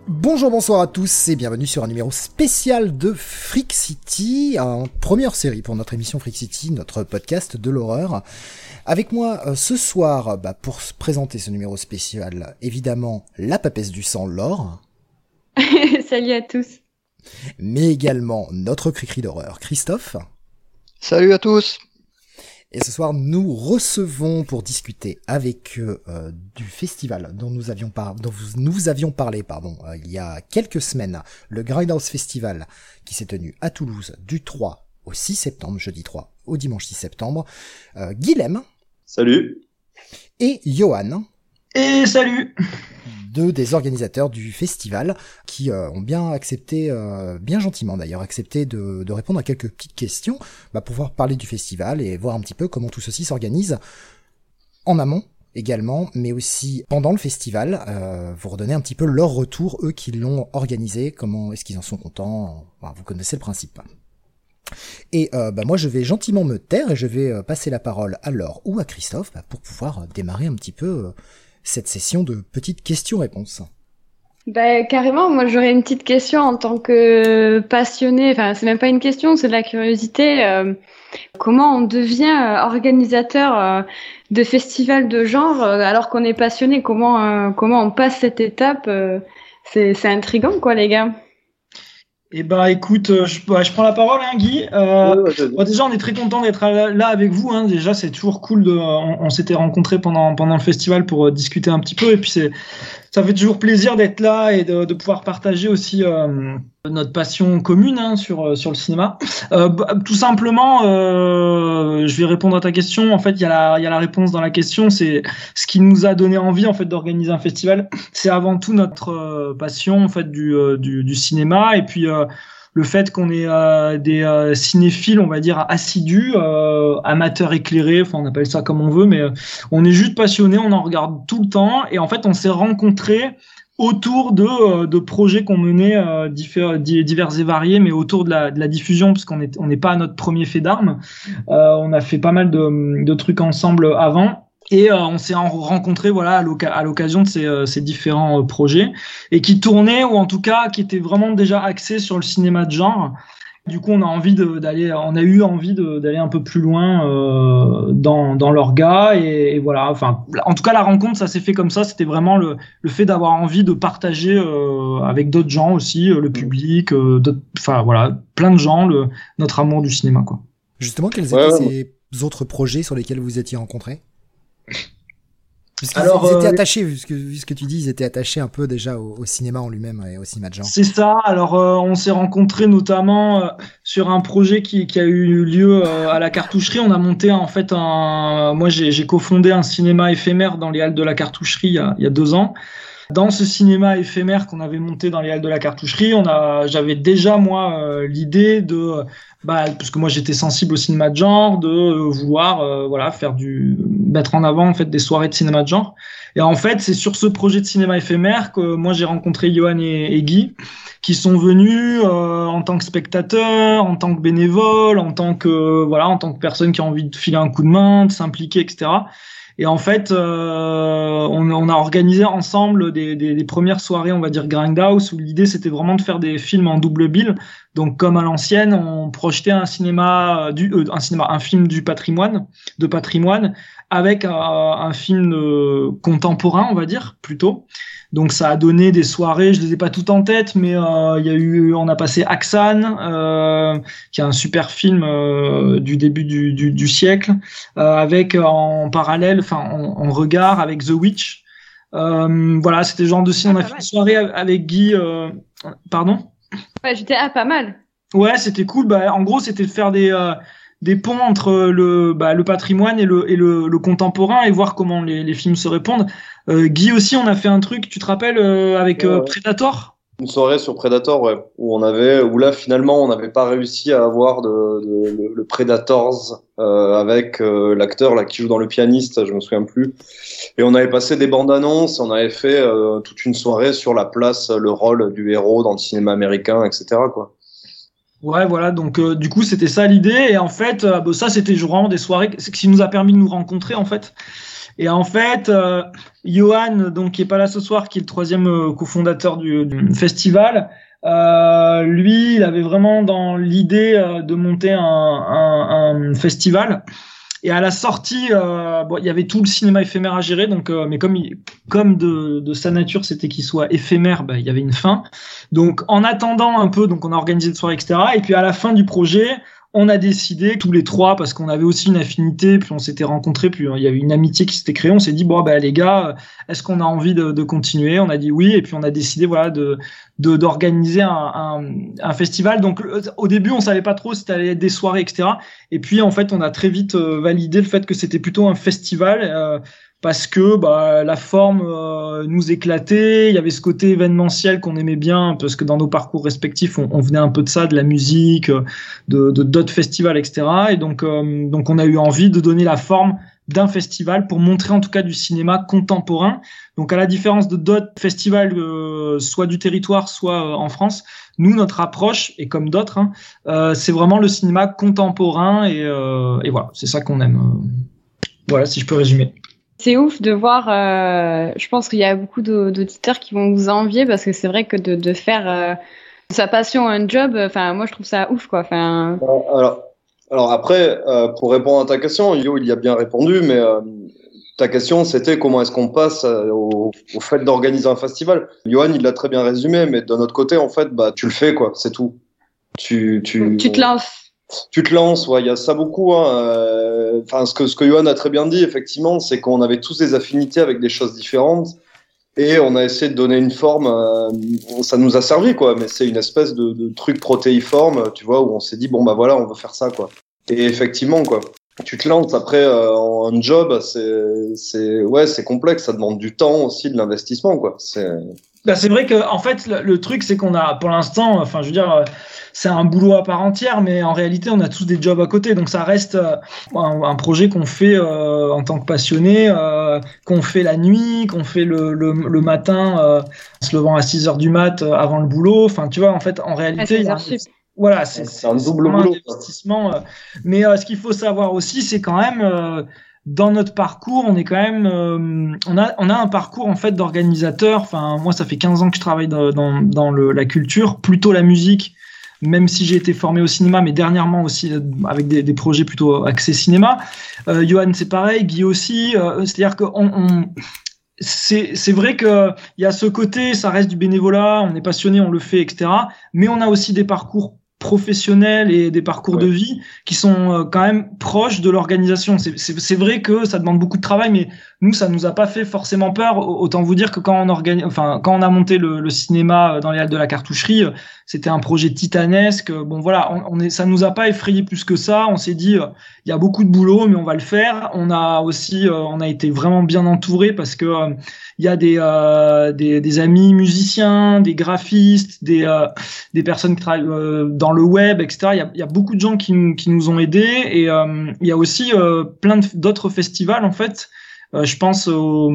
Bonjour, bonsoir à tous et bienvenue sur un numéro spécial de Freak City, en première série pour notre émission Freak City, notre podcast de l'horreur. Avec moi ce soir, pour se présenter ce numéro spécial, évidemment la papesse du sang, Laure. Salut à tous. Mais également notre cri-cri d'horreur, Christophe. Salut à tous. Et ce soir, nous recevons pour discuter avec eux du festival dont nous avions parlé il y a quelques semaines, le Grindhouse Festival, qui s'est tenu à Toulouse du 3 au 6 septembre, jeudi 3 au dimanche 6 septembre. Guilhem. Salut. Et Johan. Et salut. Deux des organisateurs du festival qui ont bien accepté, bien gentiment d'ailleurs, accepté de répondre à quelques petites questions pour pouvoir parler du festival et voir un petit peu comment tout ceci s'organise en amont également, mais aussi pendant le festival, vous redonner un petit peu leur retour, eux qui l'ont organisé, comment est-ce qu'ils en sont contents, vous connaissez le principe. Et moi je vais gentiment me taire et je vais passer la parole à Laure ou à Christophe pour pouvoir démarrer un petit peu cette session de petites questions-réponses. Carrément, moi j'aurais une petite question en tant que passionnée, enfin c'est même pas une question, c'est de la curiosité. Comment on devient organisateur de festivals de genre alors qu'on est passionné, comment on passe cette étape, c'est intriguant quoi les gars. Eh ben, écoute, je prends la parole, hein, Guy. Déjà, on est très content d'être là avec vous. Hein. Déjà, c'est toujours cool. On s'était rencontrés pendant le festival pour discuter un petit peu. Et puis, ça fait toujours plaisir d'être là et de pouvoir partager aussi notre passion commune sur le cinéma. Tout simplement, je vais répondre à ta question. En fait, il y a la réponse dans la question. C'est ce qui nous a donné envie en fait d'organiser un festival. C'est avant tout notre passion en fait du cinéma et puis le fait qu'on est des cinéphiles, on va dire assidus, amateurs éclairés, enfin on appelle ça comme on veut, mais on est juste passionnés, on en regarde tout le temps et en fait on s'est rencontrés autour de projets qu'on menait divers et variés, mais autour de la diffusion, parce qu'on n'est pas à notre premier fait d'armes. On a fait pas mal de trucs ensemble avant. Et on s'est rencontrés à l'occasion de ces différents projets et qui tournaient ou en tout cas qui étaient vraiment déjà axés sur le cinéma de genre. Du coup, on a eu envie d'aller un peu plus loin dans l'orga et voilà. Enfin, en tout cas, la rencontre, ça s'est fait comme ça. C'était vraiment le fait d'avoir envie de partager avec d'autres gens aussi, le public, plein de gens, notre amour du cinéma, quoi. Justement, quels étaient ces autres projets sur lesquels vous étiez rencontrés? Ils étaient attachés, vu ce que tu dis, ils étaient attachés un peu déjà au cinéma en lui-même et au cinéma de genre. C'est ça. Alors, on s'est rencontrés notamment sur un projet qui a eu lieu à la Cartoucherie. On a monté en fait moi, j'ai cofondé un cinéma éphémère dans les halles de la Cartoucherie il y a 2 ans. Dans ce cinéma éphémère qu'on avait monté dans les halles de la Cartoucherie, j'avais déjà moi l'idée de parce que moi j'étais sensible au cinéma de genre, de vouloir mettre en avant en fait des soirées de cinéma de genre. Et en fait, c'est sur ce projet de cinéma éphémère que moi j'ai rencontré Johan et Guy, qui sont venus en tant que spectateurs, en tant que bénévoles, en tant que personne qui a envie de filer un coup de main, de s'impliquer, etc. Et en fait, on a organisé ensemble des premières soirées, on va dire Grindhouse, où l'idée c'était vraiment de faire des films en double bill. Donc comme à l'ancienne, on projetait un film du patrimoine, avec un film contemporain, on va dire plutôt. Donc ça a donné des soirées, je les ai pas toutes en tête, mais on a passé Aksan, qui est un super film du début du siècle, avec en parallèle, en regard avec The Witch. C'était le genre de cinéma. On a fait une soirée avec Guy. Pardon? Ouais, j'étais pas mal. Ouais, c'était cool. En gros, c'était de faire des ponts entre le patrimoine et le contemporain et voir comment les films se répondent. Guy aussi, on a fait un truc, tu te rappelles, avec Predator? Une soirée sur Predator, ouais, où là finalement on n'avait pas réussi à avoir le Predators avec l'acteur là qui joue dans Le Pianiste, je me souviens plus. Et on avait passé des bandes annonces, on avait fait toute une soirée sur la place, le rôle du héros dans le cinéma américain, etc. quoi. Ouais, voilà, donc du coup c'était ça l'idée et en fait ça c'était vraiment des soirées qui nous a permis de nous rencontrer en fait. Et en fait, Johan, donc qui est pas là ce soir, qui est le troisième cofondateur du festival, lui, il avait vraiment dans l'idée de monter un festival. Et à la sortie, il y avait tout le cinéma éphémère à gérer, donc mais comme de sa nature, c'était qu'il soit éphémère, il y avait une fin. Donc en attendant un peu, donc on a organisé des soirées, etc. Et puis à la fin du projet, on a décidé tous les trois, parce qu'on avait aussi une affinité, puis on s'était rencontrés, puis il y avait une amitié qui s'était créée. On s'est dit les gars, est-ce qu'on a envie de continuer? On a dit oui, et puis on a décidé d'organiser un festival. Donc au début, on savait pas trop si ça allait être des soirées, etc. Et puis en fait, on a très vite validé le fait que c'était plutôt un festival. Parce que la forme nous éclatait, il y avait ce côté événementiel qu'on aimait bien, parce que dans nos parcours respectifs, on venait un peu de ça, de la musique, de d'autres festivals, etc. Et donc on a eu envie de donner la forme d'un festival pour montrer en tout cas du cinéma contemporain. Donc à la différence de d'autres festivals, soit du territoire, soit en France, nous, notre approche, et comme d'autres, c'est vraiment le cinéma contemporain, et voilà, c'est ça qu'on aime. Voilà, si je peux résumer. C'est ouf de voir, je pense qu'il y a beaucoup d'auditeurs qui vont vous envier, parce que c'est vrai que de faire sa passion un job, moi je trouve ça ouf, quoi. Alors après, pour répondre à ta question, Yo, il y a bien répondu, mais ta question c'était comment est-ce qu'on passe au fait d'organiser un festival. Johan, il l'a très bien résumé, mais d'un autre côté, en fait, tu le fais, quoi, c'est tout. Tu te lances. Tu te lances, ouais, il y a ça beaucoup. Ce que Johan a très bien dit, effectivement, c'est qu'on avait tous des affinités avec des choses différentes, et on a essayé de donner une forme. Ça nous a servi, quoi, mais c'est une espèce de truc protéiforme, tu vois, où on s'est dit on veut faire ça, quoi. Et effectivement, quoi, tu te lances. Après, un job, c'est complexe, ça demande du temps aussi, de l'investissement, quoi. C'est vrai que en fait le truc c'est qu'on a pour l'instant, c'est un boulot à part entière, mais en réalité on a tous des jobs à côté, donc ça reste un projet qu'on fait en tant que passionné, qu'on fait la nuit, qu'on fait le matin, en se levant à 6h du mat avant le boulot. Enfin tu vois, en fait en réalité voilà, c'est un double boulot, investissement. Mais ce qu'il faut savoir aussi, c'est quand même dans notre parcours, on est quand même, on a un parcours en fait d'organisateur. Enfin, moi, ça fait 15 ans que je travaille dans la culture, plutôt la musique, même si j'ai été formé au cinéma, mais dernièrement aussi avec des projets plutôt axés cinéma. Johan, c'est pareil, Guy aussi. C'est-à-dire que c'est vrai que il y a ce côté, ça reste du bénévolat, on est passionné, on le fait, etc. Mais on a aussi des parcours professionnels et des parcours de vie qui sont quand même proches de l'organisation. C'est vrai que ça demande beaucoup de travail, mais nous, ça nous a pas fait forcément peur. Autant vous dire que quand on a monté le cinéma dans les halles de la Cartoucherie, c'était un projet titanesque. Ça nous a pas effrayé plus que ça. On s'est dit, il y a beaucoup de boulot, mais on va le faire. On a été vraiment bien entouré, parce que il y a des amis musiciens, des graphistes, des personnes qui travaillent dans le web, etc. Il y a beaucoup de gens qui nous ont aidés, et il y a aussi plein d'autres festivals, en fait. Je pense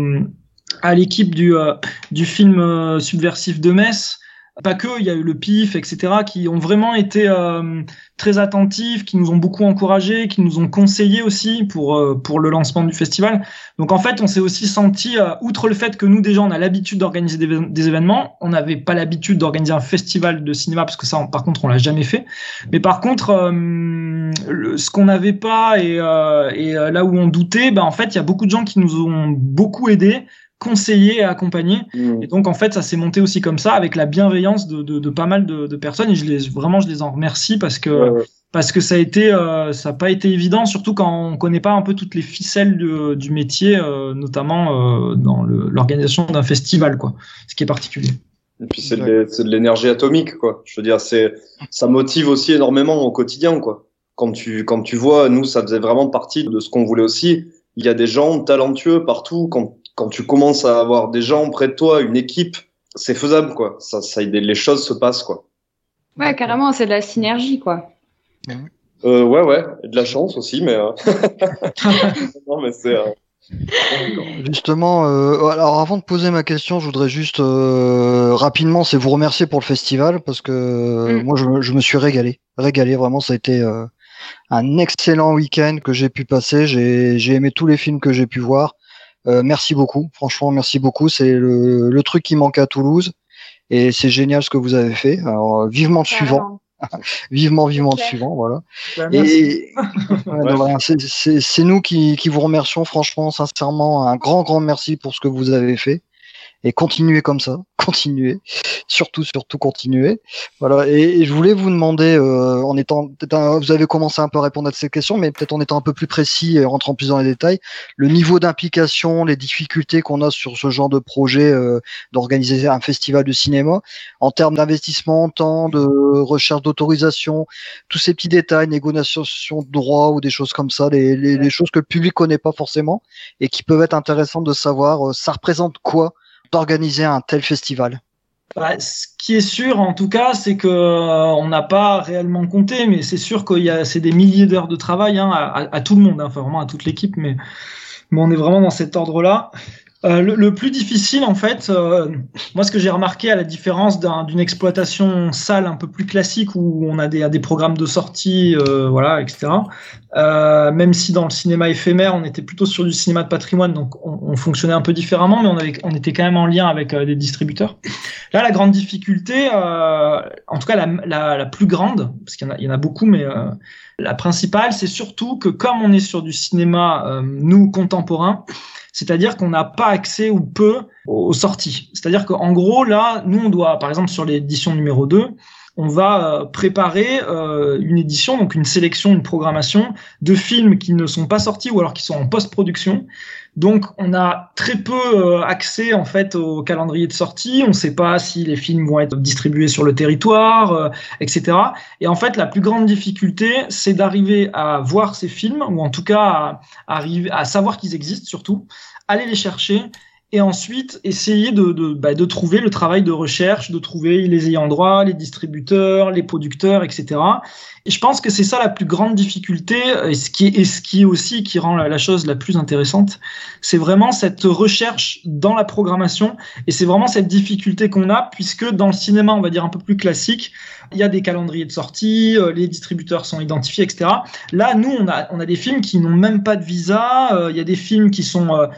à l'équipe du film Subversif de Metz. Pas que, il y a eu le PIF, etc., qui ont vraiment été très attentifs, qui nous ont beaucoup encouragés, qui nous ont conseillés aussi pour le lancement du festival. Donc en fait, on s'est aussi senti, outre le fait que nous déjà on a l'habitude d'organiser des événements, on n'avait pas l'habitude d'organiser un festival de cinéma, parce que ça, par contre, on l'a jamais fait. Mais par contre, ce qu'on n'avait pas et là où on doutait, en fait, il y a beaucoup de gens qui nous ont beaucoup aidés, conseillé et accompagné. Et donc en fait ça s'est monté aussi comme ça, avec la bienveillance de pas mal de personnes, et je les en remercie, parce que ça a pas été évident, surtout quand on connaît pas un peu toutes les ficelles du métier, notamment dans l'organisation d'un festival, quoi, ce qui est particulier. Et puis c'est de l'énergie atomique, quoi. Je veux dire, ça motive aussi énormément au quotidien, quoi. Quand tu vois, nous, ça faisait vraiment partie de ce qu'on voulait aussi. Il y a des gens talentueux partout. Quand tu commences à avoir des gens près de toi, une équipe, c'est faisable, quoi. Les choses se passent, quoi. Ouais, carrément, c'est de la synergie, quoi. Ouais, et de la chance aussi, mais non, mais c'est Justement, alors avant de poser ma question, je voudrais juste rapidement, c'est vous remercier pour le festival, parce que moi je me suis régalé vraiment. Ça a été un excellent week-end que j'ai pu passer. J'ai aimé tous les films que j'ai pu voir. Merci beaucoup, franchement, merci beaucoup. C'est le truc qui manquait à Toulouse et c'est génial ce que vous avez fait. Alors, vivement le suivant. vivement le suivant, voilà. Et c'est nous qui vous remercions, franchement, sincèrement, un grand merci pour ce que vous avez fait. Et continuez comme ça, continuez, surtout continuez. Voilà. Et je voulais vous demander, vous avez commencé un peu à répondre à ces questions, mais peut-être en étant un peu plus précis et rentrant plus dans les détails, le niveau d'implication, les difficultés qu'on a sur ce genre de projet, d'organiser un festival de cinéma, en termes d'investissement, temps, de recherche d'autorisation, tous ces petits détails, négociation de droits ou des choses comme ça, les choses que le public connaît pas forcément et qui peuvent être intéressantes de savoir, ça représente quoi d'organiser un tel festival? Ce qui est sûr, en tout cas, c'est que on n'a pas réellement compté, mais c'est sûr c'est des milliers d'heures de travail à tout le monde, enfin vraiment à toute l'équipe, mais on est vraiment dans cet ordre-là. Le plus difficile, en fait, moi, ce que j'ai remarqué à la différence d'une exploitation salle un peu plus classique où on a des programmes de sortie, voilà, etc. Même si dans le cinéma éphémère, on était plutôt sur du cinéma de patrimoine, donc on fonctionnait un peu différemment, mais on était quand même en lien avec des distributeurs. Là, la grande difficulté, en tout cas la plus grande, parce qu'il y en a beaucoup, mais la principale, c'est surtout que comme on est sur du cinéma, nous, contemporain, c'est-à-dire qu'on n'a pas accès ou peu aux sorties. C'est-à-dire qu'en gros, là, nous, on doit, par exemple, sur l'édition numéro 2, on va préparer une édition, donc une sélection, une programmation de films qui ne sont pas sortis ou alors qui sont en post-production. Donc, on a très peu accès en fait au calendrier de sortie. On ne sait pas si les films vont être distribués sur le territoire, etc. Et en fait, la plus grande difficulté, c'est d'arriver à voir ces films, ou en tout cas arriver à savoir qu'ils existent surtout, aller les chercher. Et ensuite, essayer de trouver le travail de recherche, de trouver les ayants droit, les distributeurs, les producteurs, etc. Et je pense que c'est ça la plus grande difficulté, et ce qui est aussi qui rend la chose la plus intéressante, c'est vraiment cette recherche dans la programmation, et c'est vraiment cette difficulté qu'on a, puisque dans le cinéma, on va dire un peu plus classique, il y a des calendriers de sortie, les distributeurs sont identifiés, etc. Là, nous, on a des films qui n'ont même pas de visa, il y a des films qui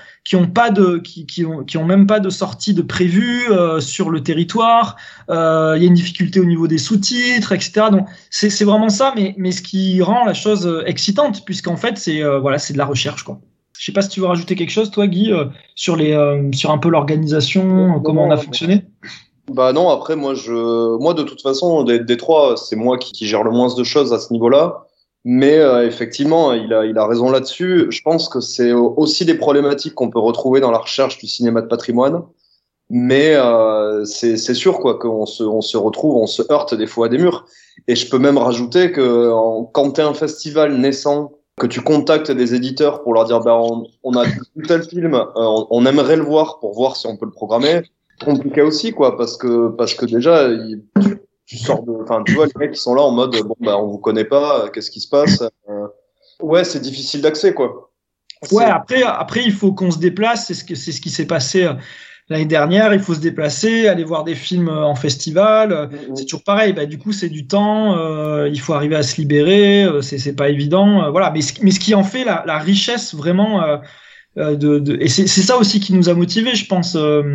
ont même pas de sortie de prévu sur le territoire. Il y a une difficulté au niveau des sous-titres, etc. Donc c'est vraiment ça, mais ce qui rend la chose excitante, puisqu'en fait c'est de la recherche, quoi. Je sais pas si tu veux rajouter quelque chose, toi, Guy, sur un peu l'organisation, comment on a fonctionné. Bah non, après moi de toute façon des trois, c'est moi qui gère le moins de choses à ce niveau-là. Mais effectivement, il a raison là-dessus. Je pense que c'est aussi des problématiques qu'on peut retrouver dans la recherche du cinéma de patrimoine. Mais c'est sûr quoi qu'on se retrouve, on se heurte des fois à des murs. Et je peux même rajouter que quand t'es un festival naissant, que tu contactes des éditeurs pour leur dire on a tel film, on aimerait le voir pour voir si on peut le programmer. Compliqué aussi quoi, parce que déjà tu sors tu vois, les mecs qui sont là en mode on vous connaît pas, qu'est-ce qui se passe? Ouais, c'est difficile d'accès quoi. Ouais, après il faut qu'on se déplace, c'est ce qui s'est passé l'année dernière, il faut se déplacer, aller voir des films en festival, c'est toujours pareil, du coup c'est du temps, il faut arriver à se libérer, c'est pas évident, voilà, mais ce qui en fait la richesse vraiment et c'est ça aussi qui nous a motivés, je pense,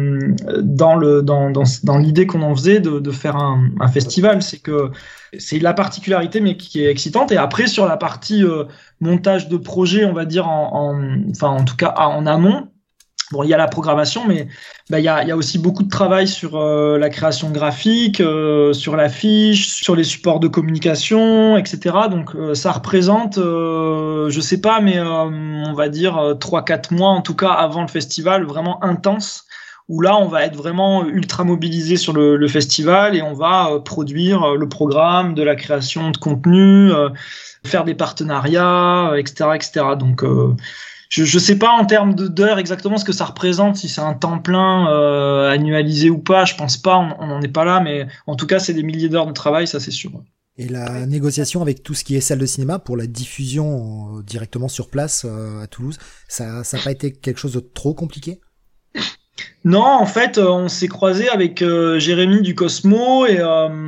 dans l'idée qu'on en faisait de faire un festival, c'est que c'est la particularité mais qui est excitante. Et après sur la partie montage de projet, on va dire en tout cas en amont, bon, il y a la programmation, mais il y a aussi beaucoup de travail sur la création graphique, sur l'affiche, sur les supports de communication, etc. Donc ça représente, je sais pas, mais on va dire 3-4 mois en tout cas avant le festival, vraiment intense, où là on va être vraiment ultra mobilisé sur le festival et on va produire le programme, de la création de contenu, faire des partenariats, etc., etc. Donc je sais pas en termes d'heures exactement ce que ça représente, si c'est un temps plein annualisé ou pas, je pense pas, on n'en est pas là, mais en tout cas c'est des milliers d'heures de travail, ça c'est sûr. Et la négociation avec tout ce qui est salle de cinéma pour la diffusion directement sur place à Toulouse, ça n'a pas été quelque chose de trop compliqué ? Non, en fait, on s'est croisé avec Jérémy du Cosmo et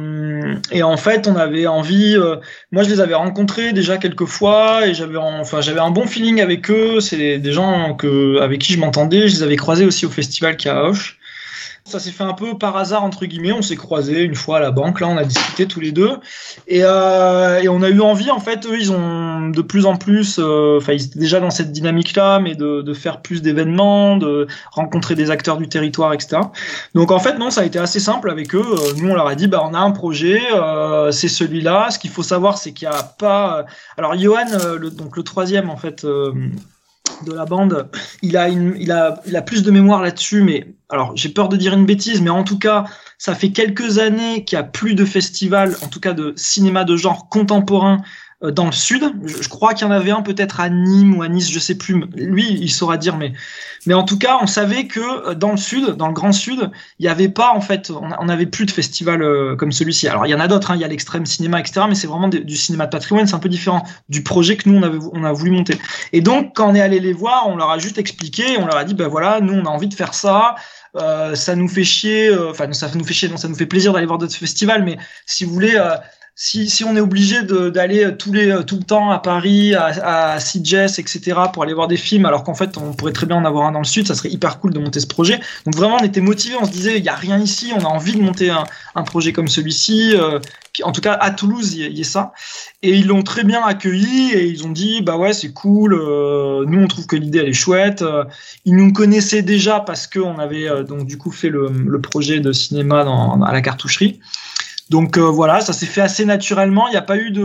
en fait, on avait envie. Moi, je les avais rencontrés déjà quelques fois et j'avais un bon feeling avec eux. C'est des gens avec qui je m'entendais. Je les avais croisés aussi au festival qui est à Auch. Ça s'est fait un peu par hasard entre guillemets. On s'est croisés une fois à la banque. Là, on a discuté tous les deux et on a eu envie. En fait, eux, ils ont de plus en plus. Ils étaient déjà dans cette dynamique-là, mais de faire plus d'événements, de rencontrer des acteurs du territoire, etc. Donc en fait, non, ça a été assez simple avec eux. Nous, on leur a dit, on a un projet, c'est celui-là. Ce qu'il faut savoir, c'est qu'il y a pas. Alors, Johan, le troisième en fait. De la bande, il a plus de mémoire là-dessus, mais alors j'ai peur de dire une bêtise, mais en tout cas, ça fait quelques années qu'il y a plus de festivals, en tout cas de cinéma de genre contemporain dans le sud. Je crois qu'il y en avait un peut-être à Nîmes ou à Nice, je sais plus. Lui, il saura dire, mais en tout cas, on savait que dans le sud, dans le Grand Sud, il y avait pas en fait, on n'avait plus de festivals comme celui-ci. Alors il y en a d'autres, il y a l'Extrême Cinéma, etc. Mais c'est vraiment du cinéma de patrimoine, c'est un peu différent du projet que nous on a voulu monter. Et donc quand on est allé les voir, on leur a juste expliqué, on leur a dit voilà, nous on a envie de faire ça. Ça nous fait chier, ça nous fait chier, non, ça nous fait plaisir d'aller voir d'autres festivals, mais si vous voulez. Si on est obligé d'aller tout le temps à Paris, à Sitges, etc. pour aller voir des films, alors qu'en fait on pourrait très bien en avoir un dans le sud, ça serait hyper cool de monter ce projet. Donc vraiment on était motivés, on se disait il y a rien ici, on a envie de monter un projet comme celui-ci. En tout cas à Toulouse il y a ça. Et ils l'ont très bien accueilli et ils ont dit ouais c'est cool. Nous on trouve que l'idée elle est chouette. Ils nous connaissaient déjà parce que on avait donc du coup fait le projet de cinéma à la cartoucherie. Donc voilà, ça s'est fait assez naturellement. Il n'y a pas eu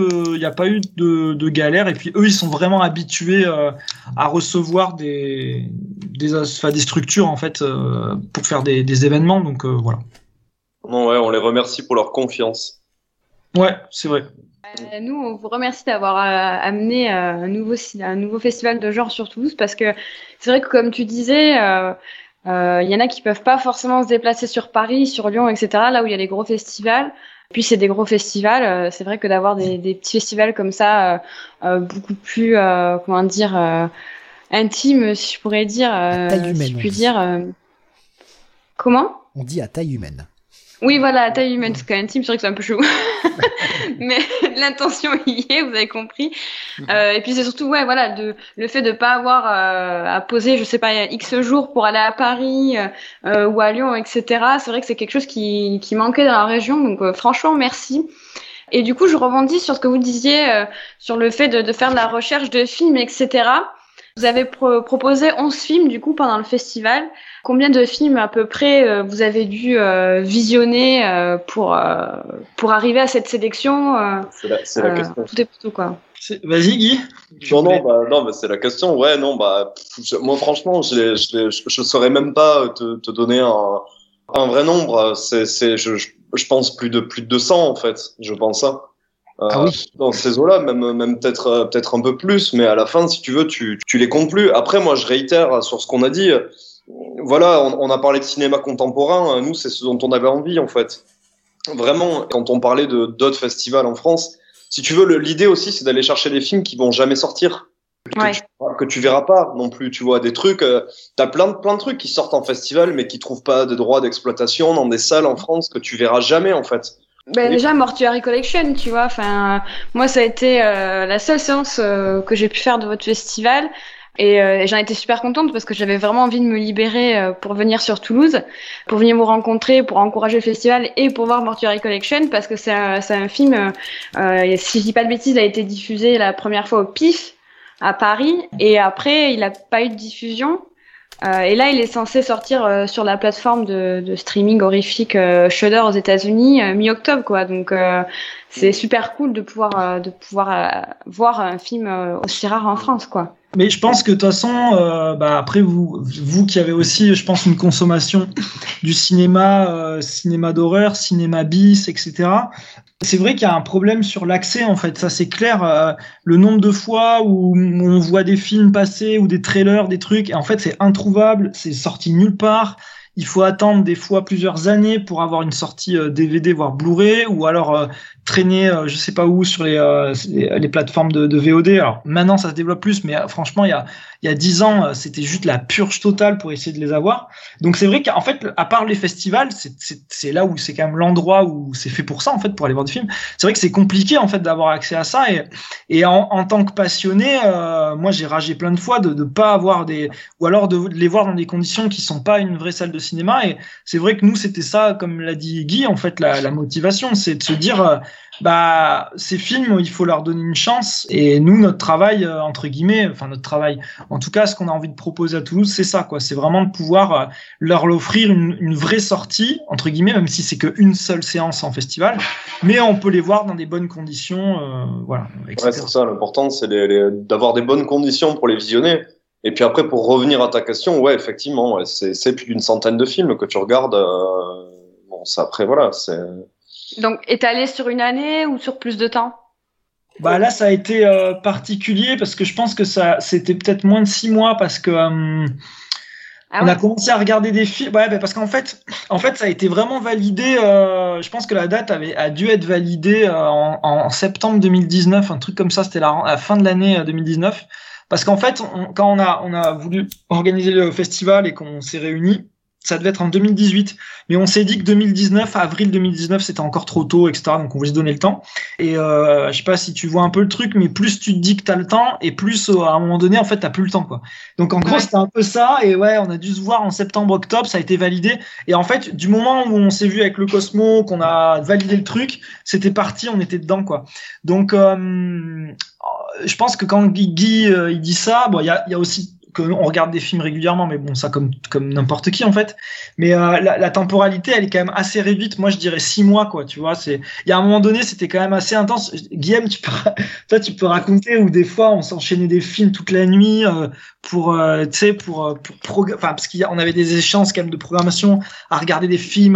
de galère. Et puis eux, ils sont vraiment habitués à recevoir des structures en fait pour faire des événements. Donc voilà. Non, ouais, on les remercie pour leur confiance. Ouais, c'est vrai. Nous, on vous remercie d'avoir amené un nouveau festival de genre sur Toulouse parce que c'est vrai que comme tu disais. Y en a qui peuvent pas forcément se déplacer sur Paris, sur Lyon, etc. Là où il y a les gros festivals. Puis c'est des gros festivals. C'est vrai que d'avoir des petits festivals comme ça, beaucoup plus, intimes, si je pourrais dire, taille humaine, si je puis dire. Comment ? On dit à taille humaine. Oui, voilà, à taille humaine, parce qu'intime, c'est vrai que c'est un peu chaud. Mais l'intention y est, vous avez compris. Et puis c'est surtout, le fait de pas avoir à poser, je sais pas, X jours pour aller à Paris ou à Lyon, etc. C'est vrai que c'est quelque chose qui manquait dans la région. Donc franchement, merci. Et du coup, je rebondis sur ce que vous disiez sur le fait de faire de la recherche de films, etc. Vous avez proposé 11 films, du coup, pendant le festival. Combien de films, à peu près, vous avez dû visionner pour arriver à cette sélection C'est la question. Tout est pour tout, quoi. Vas-y, Guy. Non, c'est la question. Ouais, non, moi, franchement, je saurais même pas te donner un vrai nombre. Je pense plus de 200, en fait. Je pense ça. Ah oui. Dans ces eaux-là, même peut-être un peu plus, mais à la fin, si tu veux, tu les comptes plus. Après, moi, je réitère sur ce qu'on a dit. Voilà, on a parlé de cinéma contemporain. Nous, c'est ce dont on avait envie, en fait. Vraiment, quand on parlait d'autres festivals en France, si tu veux, l'idée aussi, c'est d'aller chercher des films qui vont jamais sortir, que tu verras pas non plus. Tu vois, des trucs. T'as plein de trucs qui sortent en festival, mais qui trouvent pas de droits d'exploitation dans des salles en France que tu verras jamais, en fait. Déjà Mortuary Collection, tu vois. Enfin, moi, ça a été la seule séance que j'ai pu faire de votre festival. Et j'en étais super contente parce que j'avais vraiment envie de me libérer pour venir sur Toulouse, pour venir vous rencontrer, pour encourager le festival et pour voir Mortuary Collection parce que c'est un film, si je dis pas de bêtises, a été diffusé la première fois au PIF à Paris et après il a pas eu de diffusion. Et là, il est censé sortir sur la plateforme de streaming horrifique Shudder aux États-Unis mi-octobre, quoi. Donc c'est super cool de pouvoir voir un film aussi rare en France, quoi. Mais je pense que de toute façon, après vous qui avez aussi, je pense, une consommation du cinéma, cinéma d'horreur, cinéma bis, etc. C'est vrai qu'il y a un problème sur l'accès, en fait. Ça, c'est clair. Le nombre de fois où on voit des films passer ou des trailers, des trucs, et en fait, c'est introuvable. C'est sorti nulle part. il faut attendre des fois plusieurs années pour avoir une sortie DVD voire Blu-ray, ou alors traîner je sais pas où sur les plateformes de VOD. Alors maintenant ça se développe plus, mais franchement il y a 10 ans c'était juste la purge totale pour essayer de les avoir. Donc c'est vrai qu'en fait à part les festivals, c'est là où c'est quand même l'endroit où c'est fait pour ça en fait, pour aller voir des films. C'est vrai que c'est compliqué en fait d'avoir accès à ça, et en tant que passionné, moi j'ai ragé plein de fois de pas avoir ou alors de les voir dans des conditions qui sont pas une vraie salle de cinéma. Et c'est vrai que nous c'était ça, comme l'a dit Guy, en fait la motivation, c'est de se dire ces films il faut leur donner une chance. Et nous notre travail entre guillemets, enfin notre travail, en tout cas ce qu'on a envie de proposer à Toulouse, c'est ça quoi, c'est vraiment de pouvoir leur offrir une vraie sortie entre guillemets, même si c'est qu'une seule séance en festival, mais on peut les voir dans des bonnes conditions, voilà, etc. Ouais, c'est ça, l'important c'est d'avoir des bonnes conditions pour les visionner. Et puis après, pour revenir à ta question, ouais, effectivement, ouais, c'est plus d'une centaine de films que tu regardes. Bon, ça après, voilà, c'est. Donc, étalé sur une année ou sur plus de temps? Bah là, ça a été particulier parce que je pense que c'était peut-être moins de 6 mois, parce que on a commencé à regarder des films. Ouais, parce qu'en fait, ça a été vraiment validé. Je pense que la date a dû être validée en septembre 2019, un truc comme ça. C'était la fin de l'année 2019. Parce qu'en fait, quand on a voulu organiser le festival et qu'on s'est réunis, ça devait être en 2018. Mais on s'est dit que 2019, avril 2019, c'était encore trop tôt, etc. Donc on voulait se donner le temps. Et je sais pas si tu vois un peu le truc, mais plus tu te dis que t'as le temps, et plus à un moment donné, en fait, t'as plus le temps, quoi. Donc en gros, c'était un peu ça. Et ouais, on a dû se voir en septembre-octobre, ça a été validé. Et en fait, du moment où on s'est vu avec le Cosmo, qu'on a validé le truc, c'était parti, on était dedans, quoi. Donc je pense que quand Guy il dit ça, bon, il y a aussi qu'on regarde des films régulièrement, mais bon, ça comme n'importe qui en fait. Mais la temporalité, elle est quand même assez réduite. Moi, je dirais 6 mois, quoi. Tu vois, il y a un moment donné, c'était quand même assez intense. Guillaume, tu peux raconter où des fois, on s'enchaînait des films toute la nuit parce qu'on avait des échéances quand même de programmation, à regarder des films,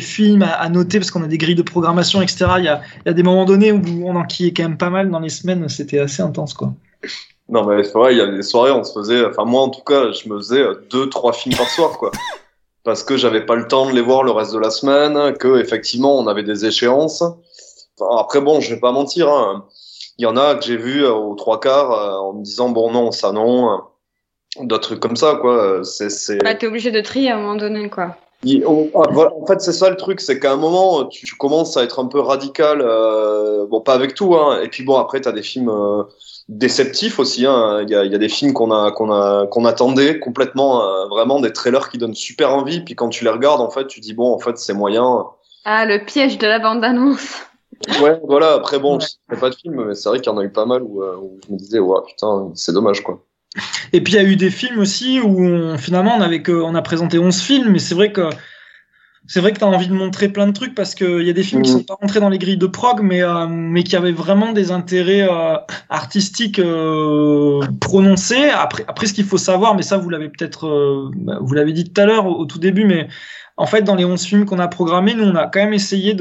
à noter, parce qu'on a des grilles de programmation, etc. Il y a des moments donnés où on enquillait quand même pas mal dans les semaines. C'était assez intense, quoi. Non, mais c'est vrai, il y a des soirées, on se faisait, enfin, moi, en tout cas, je me faisais 2-3 films par soir, quoi. Parce que j'avais pas le temps de les voir le reste de la semaine, que, effectivement, on avait des échéances. Enfin, après, bon, je vais pas mentir, hein. Il y en a que j'ai vu aux 3/4, en me disant, bon, non, ça, non. D'autres trucs comme ça, quoi. Bah, t'es obligé de trier à un moment donné, quoi. Voilà, en fait, c'est ça le truc, c'est qu'à un moment, tu commences à être un peu radical, bon, pas avec tout, hein. Et puis bon, après, t'as des films, déceptif aussi, hein. Il y a des films qu'on attendait complètement, vraiment des trailers qui donnent super envie, puis quand tu les regardes, en fait, tu dis bon, en fait, c'est moyen. Ah, le piège de la bande-annonce. Ouais, voilà. Après bon, je sais pas de film, mais c'est vrai qu'il y en a eu pas mal où je me disais ouais, putain, c'est dommage, quoi. Et puis il y a eu des films aussi où finalement on a présenté 11 films, mais c'est vrai que t'as envie de montrer plein de trucs, parce que il y a des films qui sont pas rentrés dans les grilles de prog, mais qui avaient vraiment des intérêts artistiques prononcés. Après, ce qu'il faut savoir, mais ça vous l'avez peut-être, vous l'avez dit tout à l'heure au tout début, mais en fait dans les 11 films qu'on a programmés, nous on a quand même essayé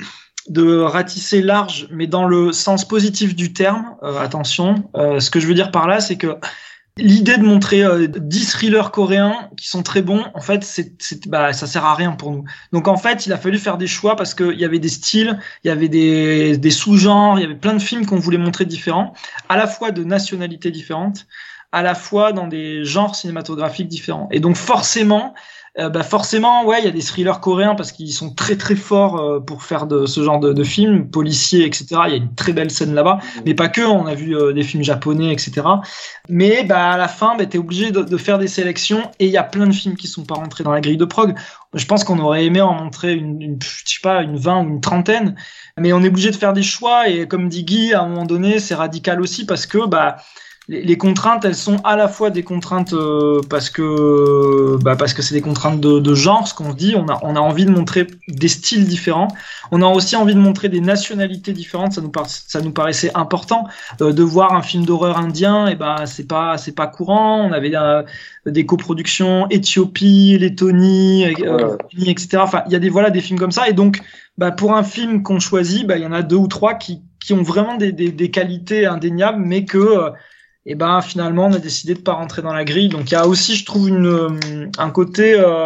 de ratisser large, mais dans le sens positif du terme. Attention, ce que je veux dire par là, c'est que l'idée de montrer 10 thrillers coréens qui sont très bons, en fait, ça sert à rien pour nous. Donc en fait, il a fallu faire des choix, parce que il y avait des styles, il y avait des sous-genres, il y avait plein de films qu'on voulait montrer différents, à la fois de nationalités différentes, à la fois dans des genres cinématographiques différents. Et donc forcément, ouais, il y a des thrillers coréens parce qu'ils sont très très forts pour faire de ce genre de films, policiers, etc. Il y a une très belle scène là-bas, mais pas que. On a vu des films japonais, etc. Mais à la fin, t'es obligé de faire des sélections, et il y a plein de films qui sont pas rentrés dans la grille de prog. Je pense qu'on aurait aimé en montrer une 20 ou une trentaine, mais on est obligé de faire des choix. Et comme dit Guy, à un moment donné, c'est radical aussi, parce que les contraintes, elles sont à la fois des contraintes parce que c'est des contraintes de genre, ce qu'on se dit. On a envie de montrer des styles différents. On a aussi envie de montrer des nationalités différentes. Ça nous paraissait important de voir un film d'horreur indien. Et c'est pas courant. On avait des coproductions Éthiopie, Lettonie, etc. Enfin, il y a des films comme ça. Et donc, pour un film qu'on choisit, il y en a 2 ou 3 qui ont vraiment des qualités indéniables, mais que finalement on a décidé de pas rentrer dans la grille. Donc il y a aussi, je trouve, un côté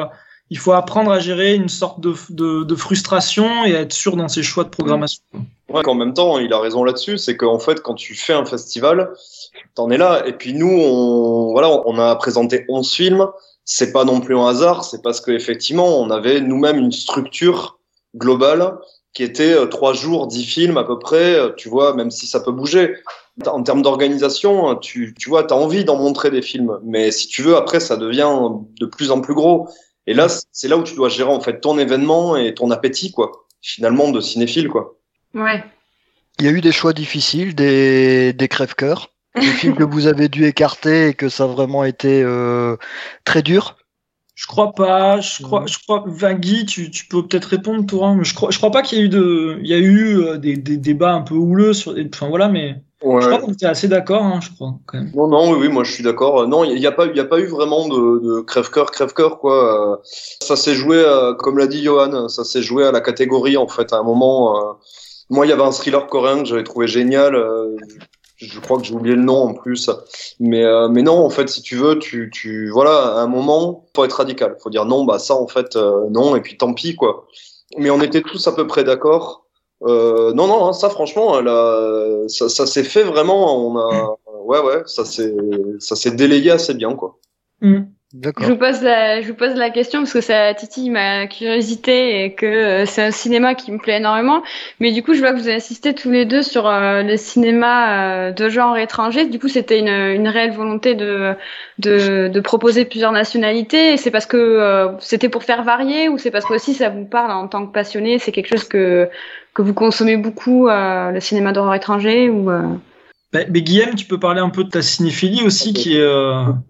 il faut apprendre à gérer une sorte de frustration et à être sûr dans ses choix de programmation. Ouais, qu'en même temps, il a raison là-dessus, c'est qu'en fait, quand tu fais un festival, t'en es là. Et puis nous, on a présenté 11 films. C'est pas non plus un hasard, c'est parce qu'effectivement, on avait nous-mêmes une structure globale qui était 3 jours, 10 films à peu près, tu vois, même si ça peut bouger. En termes d'organisation, tu vois, t'as envie d'en montrer des films. Mais si tu veux, après, ça devient de plus en plus gros. Et là, c'est là où tu dois gérer, en fait, ton événement et ton appétit, quoi. Finalement, de cinéphile, quoi. Ouais. Il y a eu des choix difficiles, des crève-cœurs, des films que vous avez dû écarter et que ça a vraiment été très dur. Je crois pas. Je crois. Guy, tu peux peut-être répondre toi. Mais je crois pas qu'il y a eu des débats un peu houleux enfin voilà, mais Ouais. je crois qu'on était assez d'accord, hein, je crois quand même. Non, oui, moi je suis d'accord. Non, il y a pas eu vraiment de crève-cœur, quoi. Ça s'est joué, comme l'a dit Johan, ça s'est joué à la catégorie, en fait. À un moment, moi, il y avait un thriller coréen que j'avais trouvé génial. Je crois que j'ai oublié le nom en plus, mais non, en fait, si tu veux, voilà, à un moment, faut être radical, faut dire non, bah ça, en fait, non, et puis tant pis, quoi. Mais on était tous à peu près d'accord. Non, hein, ça, franchement, ça s'est fait vraiment. Ouais, ça s'est délayé assez bien, quoi. D'accord. Je vous pose la question parce que ça titille ma curiosité et que c'est un cinéma qui me plaît énormément. Mais du coup, je vois que vous insistez tous les deux sur le cinéma de genre étranger. Du coup, c'était une réelle volonté de proposer plusieurs nationalités. Et c'est parce que c'était pour faire varier ou c'est parce que aussi ça vous parle en tant que passionné. C'est quelque chose que vous consommez beaucoup, le cinéma d'horreur étranger ou Mais Guillaume, tu peux parler un peu de ta cinéphilie aussi qui est.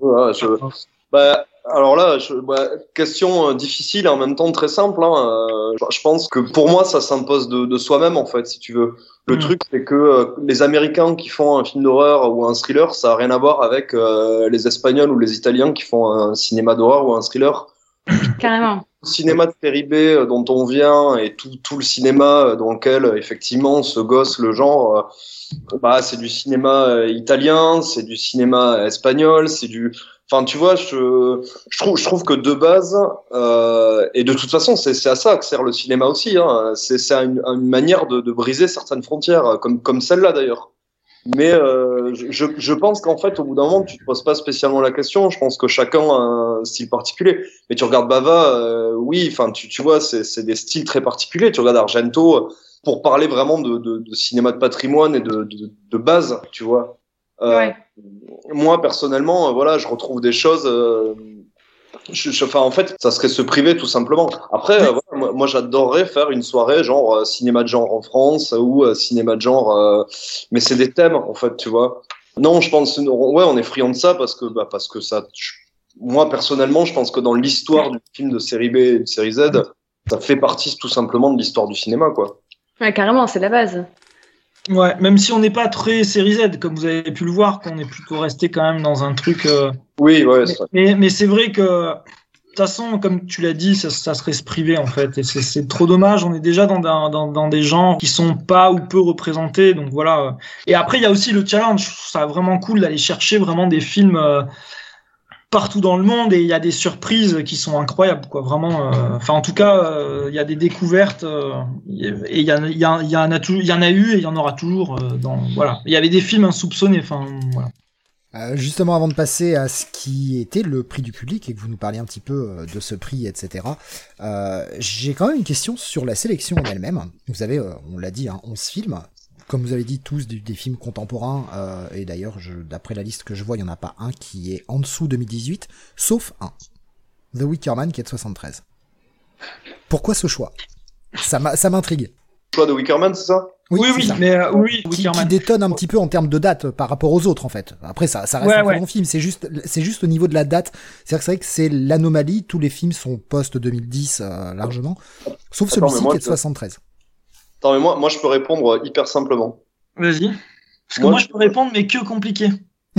Alors là, question difficile et en même temps très simple. Je pense que pour moi, ça s'impose de soi-même, en fait, si tu veux. Le truc, c'est que les Américains qui font un film d'horreur ou un thriller, ça a rien à voir avec les Espagnols ou les Italiens qui font un cinéma d'horreur ou un thriller. carrément. Le cinéma de série B dont on vient et tout le cinéma dans lequel, effectivement, se gosse le genre... c'est du cinéma italien, c'est du cinéma espagnol, enfin tu vois, je trouve que de base et de toute façon c'est à ça que sert le cinéma aussi, hein. C'est une manière de briser certaines frontières comme celle-là d'ailleurs. Mais je pense qu'en fait au bout d'un moment tu te poses pas spécialement la question. Je pense que chacun a un style particulier. Mais tu regardes Bava, oui, enfin tu vois c'est des styles très particuliers. Tu regardes Argento. Pour parler vraiment de cinéma de patrimoine et de base, tu vois. Ouais. Moi, personnellement, voilà, je retrouve des choses... en fait, ça serait se priver, tout simplement. Après, voilà, moi j'adorerais faire une soirée genre cinéma de genre en France ou cinéma de genre... mais c'est des thèmes, en fait, tu vois. Non, je pense... Ouais, on est friand de ça parce que ça... Moi, personnellement, je pense que dans l'histoire du film de série B et de série Z, ça fait partie tout simplement de l'histoire du cinéma, quoi. Ouais, carrément, c'est la base. Ouais, même si on n'est pas très série Z, comme vous avez pu le voir, qu'on est plutôt resté quand même dans un truc. Oui, ouais. Mais c'est vrai que, de toute façon, comme tu l'as dit, ça serait se priver en fait, et c'est trop dommage. On est déjà dans des genres qui sont pas ou peu représentés, donc voilà. Et après, il y a aussi le challenge. Je trouve ça vraiment cool d'aller chercher vraiment des films. Partout dans le monde et il y a des surprises qui sont incroyables, quoi. Vraiment. Enfin, en tout cas, il y a des découvertes et il y en a eu et il y en aura toujours. Voilà. Il y avait des films insoupçonnés. Enfin, voilà. Justement, avant de passer à ce qui était le prix du public et que vous nous parliez un petit peu de ce prix, etc., j'ai quand même une question sur la sélection en elle-même. Vous avez, on l'a dit, 11 films. Comme vous avez dit, tous des films contemporains, et d'ailleurs, d'après la liste que je vois, il n'y en a pas un qui est en dessous 2018, sauf un. The Wicker Man, qui est de 73. Pourquoi ce choix ? Ça m'intrigue. Le choix de Wicker Man, c'est ça ? Oui, oui, qui détonne un petit peu en termes de date par rapport aux autres, en fait. Après, ça reste un très bon film, c'est juste au niveau de la date. C'est vrai que c'est l'anomalie, tous les films sont post-2010, largement, sauf celui-ci qui est de 73. Attends, mais moi, je peux répondre hyper simplement. Vas-y. Parce que moi, je peux répondre, mais que compliqué.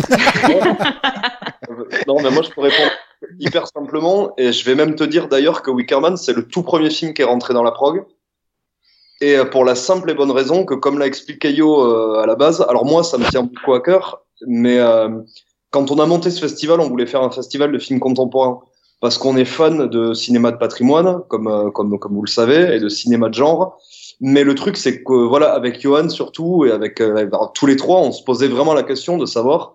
Non, mais moi, je peux répondre hyper simplement. Et je vais même te dire d'ailleurs que Wicker Man, c'est le tout premier film qui est rentré dans la prog. Et pour la simple et bonne raison que, comme l'a expliqué Yo à la base, alors moi, ça me tient beaucoup à cœur, mais quand on a monté ce festival, on voulait faire un festival de films contemporains. parce qu'on est fan de cinéma de patrimoine, comme vous le savez, et de cinéma de genre. Mais le truc, c'est que voilà, avec Johan surtout et avec tous les trois, on se posait vraiment la question de savoir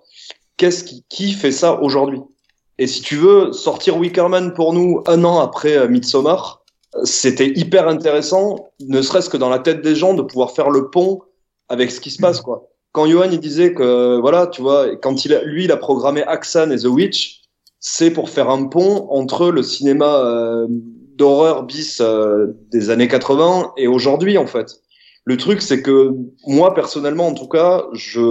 qui fait ça aujourd'hui. Et si tu veux sortir Wicker Man pour nous 1 an après Midsommar, c'était hyper intéressant, ne serait-ce que dans la tête des gens, de pouvoir faire le pont avec ce qui se passe, quoi. Quand Johan il disait que voilà, tu vois, quand il a programmé Axan et The Witch, c'est pour faire un pont entre le cinéma d'horreur bis des années 80 et aujourd'hui, en fait. Le truc, c'est que moi, personnellement, en tout cas,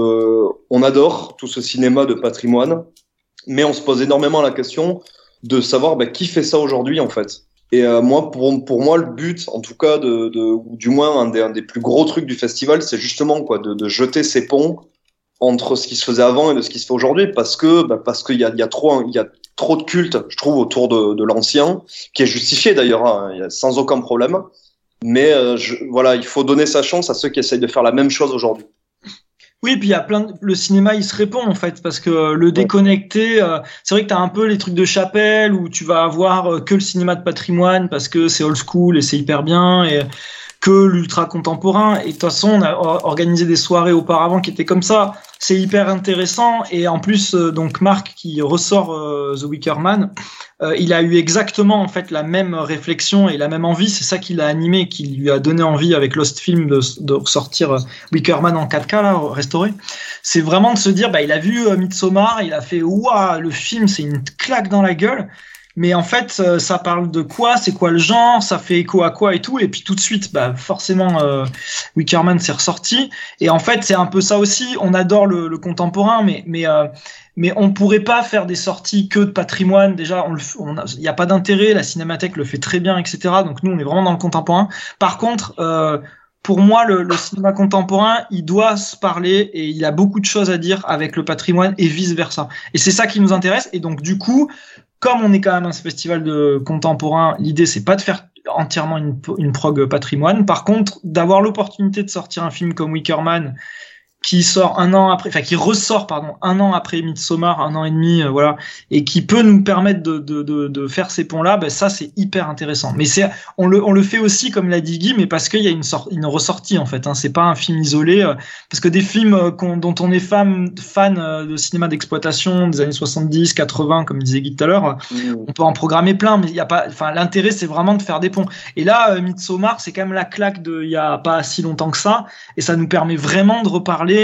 on adore tout ce cinéma de patrimoine, mais on se pose énormément la question de savoir qui fait ça aujourd'hui, en fait. Et moi, pour moi, le but, en tout cas, ou du moins un des plus gros trucs du festival, c'est justement de jeter ces ponts entre ce qui se faisait avant et de ce qui se fait aujourd'hui, parce qu'il y a trop de culte, je trouve, autour de l'ancien, qui est justifié d'ailleurs, hein, sans aucun problème. Mais voilà, il faut donner sa chance à ceux qui essayent de faire la même chose aujourd'hui. Oui, puis il y a le cinéma, il se répond en fait, parce que le déconnecté, c'est vrai que t'as un peu les trucs de Chapelle où tu vas avoir que le cinéma de patrimoine parce que c'est old school et c'est hyper bien, et que l'ultra contemporain. Et de toute façon, on a organisé des soirées auparavant qui étaient comme ça. C'est hyper intéressant. Et en plus, donc Marc qui ressort The Wicker Man, il a eu exactement en fait la même réflexion et la même envie. C'est ça qui l'a animé, qui lui a donné envie avec Lost Film de ressortir Wicker Man en 4K là, restauré. C'est vraiment de se dire, il a vu Midsommar, il a fait ouah, le film c'est une claque dans la gueule. Mais en fait, ça parle de quoi? C'est quoi le genre? Ça fait écho à quoi et tout? Et puis tout de suite, forcément, Wicker Man s'est ressorti. Et en fait, c'est un peu ça aussi. On adore le contemporain, mais on pourrait pas faire des sorties que de patrimoine. Déjà, il y a pas d'intérêt. La Cinémathèque le fait très bien, etc. Donc nous, on est vraiment dans le contemporain. Par contre, pour moi, le cinéma contemporain, il doit se parler et il a beaucoup de choses à dire avec le patrimoine et vice versa. Et c'est ça qui nous intéresse. Et donc, du coup, comme on est quand même un festival de contemporain, l'idée c'est pas de faire entièrement une prog patrimoine. Par contre, d'avoir l'opportunité de sortir un film comme Wicker Man qui sort 1 an après, qui ressort 1 an après Midsommar, 1 an et demi, voilà, et qui peut nous permettre de faire ces ponts-là, ça c'est hyper intéressant. Mais on le fait aussi, comme l'a dit Guy, mais parce qu'il y a une ressortie en fait. Hein, c'est pas un film isolé, parce que des films dont on est fan de cinéma d'exploitation des années 70, 80, comme disait Guy tout à l'heure, on peut en programmer plein, mais il y a pas, l'intérêt c'est vraiment de faire des ponts. Et là, Midsommar, c'est quand même la claque il y a pas si longtemps que ça, et ça nous permet vraiment de reparler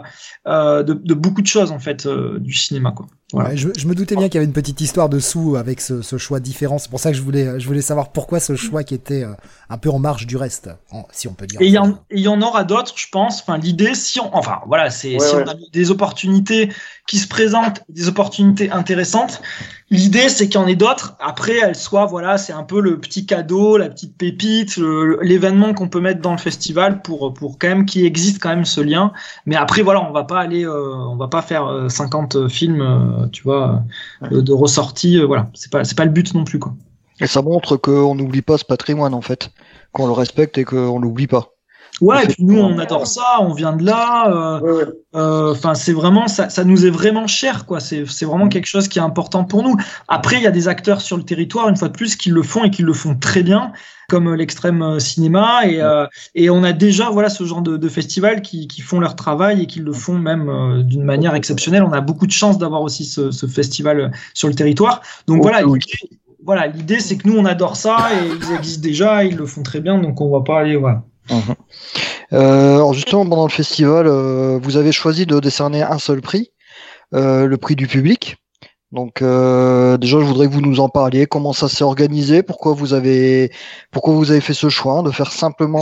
de beaucoup de choses en fait du cinéma, quoi. Voilà. Ouais, je me doutais bien qu'il y avait une petite histoire dessous avec ce choix différent. C'est pour ça que je voulais savoir pourquoi ce choix qui était un peu en marge du reste, si on peut dire. Et il y en aura d'autres, je pense. L'idée, si on a des opportunités qui se présentent, des opportunités intéressantes, l'idée c'est qu'il y en ait d'autres. Après, elles soient, c'est un peu le petit cadeau, la petite pépite, l'événement qu'on peut mettre dans le festival pour quand même qu'il existe quand même ce lien. Mais après, on va pas aller, on va pas faire 50 films. Tu vois, de ressortie, c'est pas le but non plus, quoi. Et ça montre qu'on n'oublie pas ce patrimoine en fait, qu'on le respecte et qu'on l'oublie pas. Ouais, et puis nous on adore ça, on vient de là. C'est vraiment ça nous est vraiment cher, quoi. C'est vraiment quelque chose qui est important pour nous. Après, il y a des acteurs sur le territoire, une fois de plus, qui le font et qui le font très bien, comme l'Extrême Cinéma, et on a déjà ce genre de festivals qui font leur travail et qui le font même d'une manière exceptionnelle. On a beaucoup de chance d'avoir aussi ce festival sur le territoire. Donc l'idée c'est que nous on adore ça et ils existent déjà, ils le font très bien, donc on va pas aller Alors justement, pendant le festival, vous avez choisi de décerner un seul prix, le prix du public. Donc déjà, je voudrais que vous nous en parliez. Comment ça s'est organisé? Pourquoi vous avez fait ce choix de faire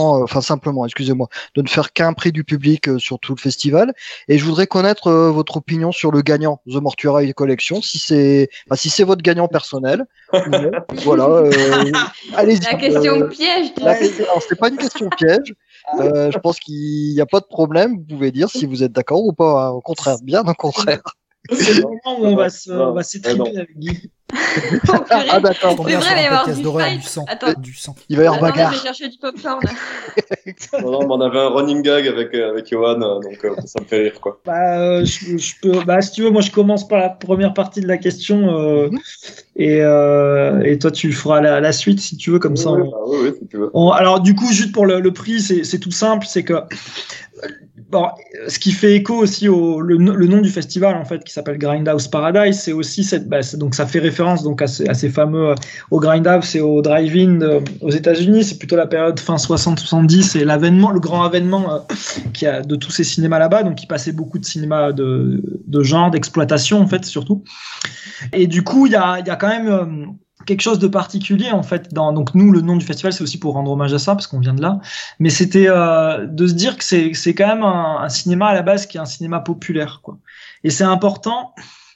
de ne faire qu'un prix du public sur tout le festival? Et je voudrais connaître votre opinion sur le gagnant, The Mortuary Collection, si c'est votre gagnant personnel. Voilà. Allez-y. La question piège. Alors, c'est pas une question piège. Je pense qu'il n'y a pas de problème. Vous pouvez dire si vous êtes d'accord ou pas. Au contraire, bien au contraire. C'est le moment où on va s'étriper avec Guy. Ah d'accord. C'est vrai, il va y avoir du d'horreur, fight. du sang. Attends. Du sang. Il va y avoir Attendez, bagarre. je vais chercher du popcorn. Non, mais on avait un running gag avec Johan, donc ça me fait rire, quoi. Je peux. Si tu veux, moi je commence par la première partie de la question et toi tu feras la suite si tu veux comme ça. Oui, si tu veux. Alors du coup, juste pour le prix, c'est tout simple, c'est que bon, ce qui fait écho aussi le nom du festival en fait, qui s'appelle Grindhouse Paradise, c'est aussi donc ça fait référence donc à ces fameux au Grindhouse et au drive-in aux États-Unis. C'est plutôt la période fin 60-70 et le grand avènement qui a de tous ces cinémas là-bas. Donc il passait beaucoup de cinéma de genre, d'exploitation en fait surtout. Et du coup, il y a quand même quelque chose de particulier en fait donc nous, le nom du festival, c'est aussi pour rendre hommage à ça parce qu'on vient de là, mais c'était de se dire que c'est quand même un cinéma à la base qui est un cinéma populaire, quoi. Et c'est important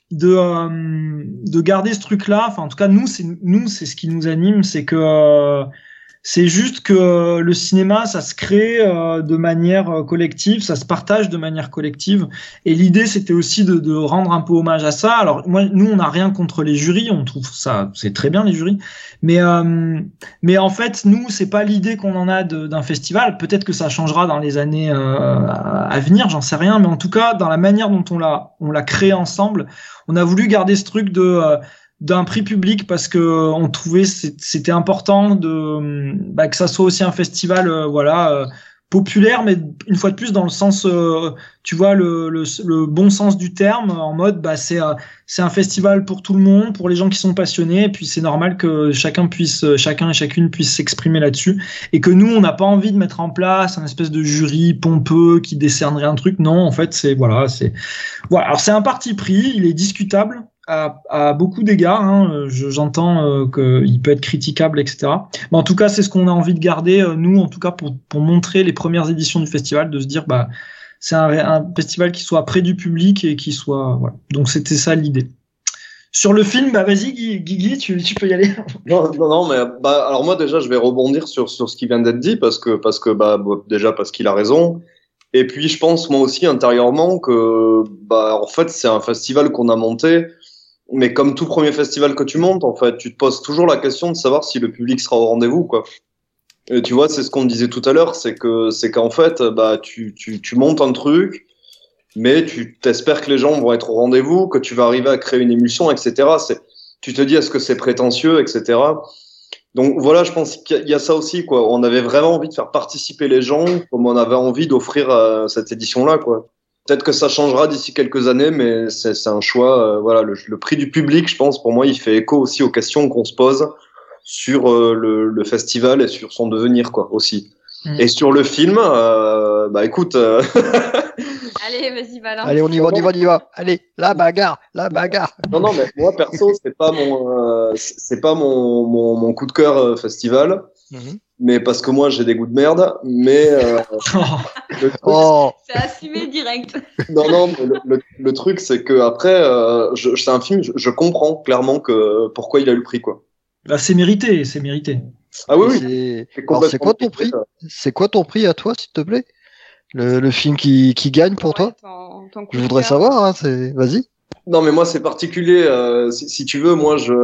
de garder ce truc là. Enfin, en tout cas, nous c'est ce qui nous anime, c'est que c'est juste que le cinéma, ça se crée de manière collective, ça se partage de manière collective. Et l'idée, c'était aussi de rendre un peu hommage à ça. Alors, nous, on n'a rien contre les jurys, on trouve ça, c'est très bien les jurys. Mais en fait, nous, c'est pas l'idée qu'on en a d'un festival. Peut-être que ça changera dans les années à venir, j'en sais rien. Mais en tout cas, dans la manière dont on l'a créé ensemble, on a voulu garder ce truc d'un prix public parce que on trouvait c'était important que ça soit aussi un festival populaire, mais une fois de plus dans le sens tu vois le bon sens du terme, en mode c'est un festival pour tout le monde, pour les gens qui sont passionnés, et puis c'est normal que chacun et chacune puisse s'exprimer là-dessus, et que nous on n'a pas envie de mettre en place un espèce de jury pompeux qui décernerait un truc. Non, en fait voilà. Alors c'est un parti pris, il est discutable à beaucoup d'égards, hein. J'entends qu'il peut être critiquable, etc. Mais en tout cas, c'est ce qu'on a envie de garder, nous, en tout cas, pour montrer les premières éditions du festival, de se dire, c'est un festival qui soit près du public et qui soit, voilà. Donc, c'était ça l'idée. Sur le film, vas-y, Guigui, tu peux y aller. Non, mais alors moi déjà, je vais rebondir sur ce qui vient d'être dit parce que déjà parce qu'il a raison. Et puis, je pense moi aussi intérieurement que en fait, c'est un festival qu'on a monté. Mais comme tout premier festival que tu montes, en fait, tu te poses toujours la question de savoir si le public sera au rendez-vous, quoi. Et tu vois, c'est ce qu'on disait tout à l'heure, c'est qu'en fait, tu montes un truc, mais tu t'espères que les gens vont être au rendez-vous, que tu vas arriver à créer une émulsion, etc. Tu te dis, est-ce que c'est prétentieux, etc. Donc voilà, je pense qu'il y a ça aussi, quoi. On avait vraiment envie de faire participer les gens, comme on avait envie d'offrir cette édition-là, quoi. Peut-être que ça changera d'ici quelques années, mais c'est un choix. Le prix du public, je pense, pour moi, il fait écho aussi aux questions qu'on se pose sur le festival et sur son devenir, quoi, aussi. Et sur le film, écoute. Allez, vas-y, balance. Allez, on y va. Allez, la bagarre. Non, mais moi, perso, c'est pas mon coup de cœur festival. Mm-hmm. Mais parce que moi j'ai des goûts de merde, mais c'est assumé direct. Non, mais le truc c'est que après c'est un film, je comprends clairement que pourquoi il a eu le prix, quoi. C'est mérité. Ah oui. Alors, c'est quoi ton prix ? C'est quoi ton prix à toi, s'il te plaît ? Le film qui gagne pour toi ? Je voudrais savoir. Hein, vas-y. Non, mais moi, c'est particulier. Si tu veux, moi, je.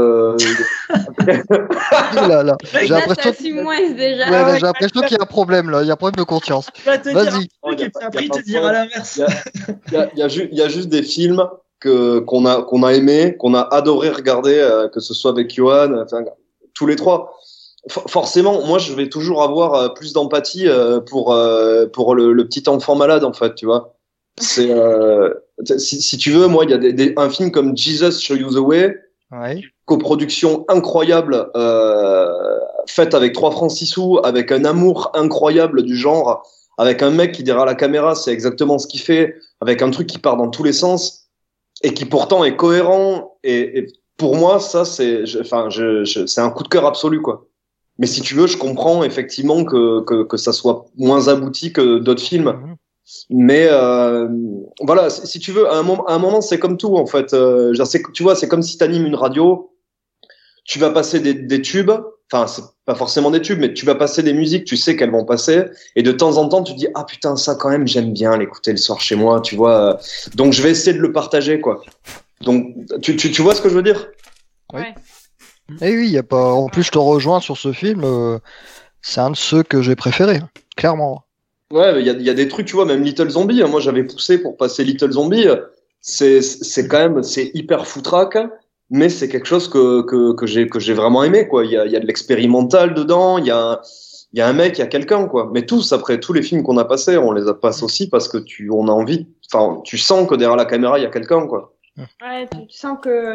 là. J'ai l'impression j'ai l'impression qu'il y a un problème là. Il y a un problème de conscience. Vas-y. Après, te dire à l'inverse. Il y a juste des films qu'on a aimé, qu'on a adoré regarder, que ce soit avec Johan, enfin, tous les trois. Forcément, moi, je vais toujours avoir plus d'empathie pour le petit enfant malade, en fait, tu vois. C'est si tu veux, moi, il y a un film comme Jesus Show You the Way, coproduction incroyable, faite avec 3 francs 6 sous, avec un amour incroyable du genre, avec un mec qui derrière la caméra, c'est exactement ce qu'il fait, avec un truc qui part dans tous les sens et qui pourtant est cohérent. Et pour moi, ça, c'est un coup de cœur absolu, quoi. Mais si tu veux, je comprends effectivement que ça soit moins abouti que d'autres films. Mais voilà, si tu veux, à un moment, c'est comme tout, en fait. Tu vois, c'est comme si t'animes une radio, tu vas passer des tubes, enfin, c'est pas forcément des tubes, mais tu vas passer des musiques, tu sais qu'elles vont passer, et de temps en temps, tu te dis, ah putain, ça quand même, j'aime bien l'écouter le soir chez moi, tu vois. Donc, je vais essayer de le partager, quoi. Donc, tu vois ce que je veux dire ? Ouais. Et oui, y a pas. En plus, je te rejoins sur ce film. C'est un de ceux que j'ai préféré, clairement. Ouais, il y a des trucs, tu vois, même Little Zombie. Moi, j'avais poussé pour passer Little Zombie. C'est quand même, c'est hyper foutraque, mais c'est quelque chose que j'ai vraiment aimé, quoi. Il y a de l'expérimental dedans. Il y a un mec, il y a quelqu'un, quoi. Mais après, tous les films qu'on a passés, on les a passés aussi parce que on a envie. Enfin, tu sens que derrière la caméra, il y a quelqu'un, quoi. Ouais, tu sens que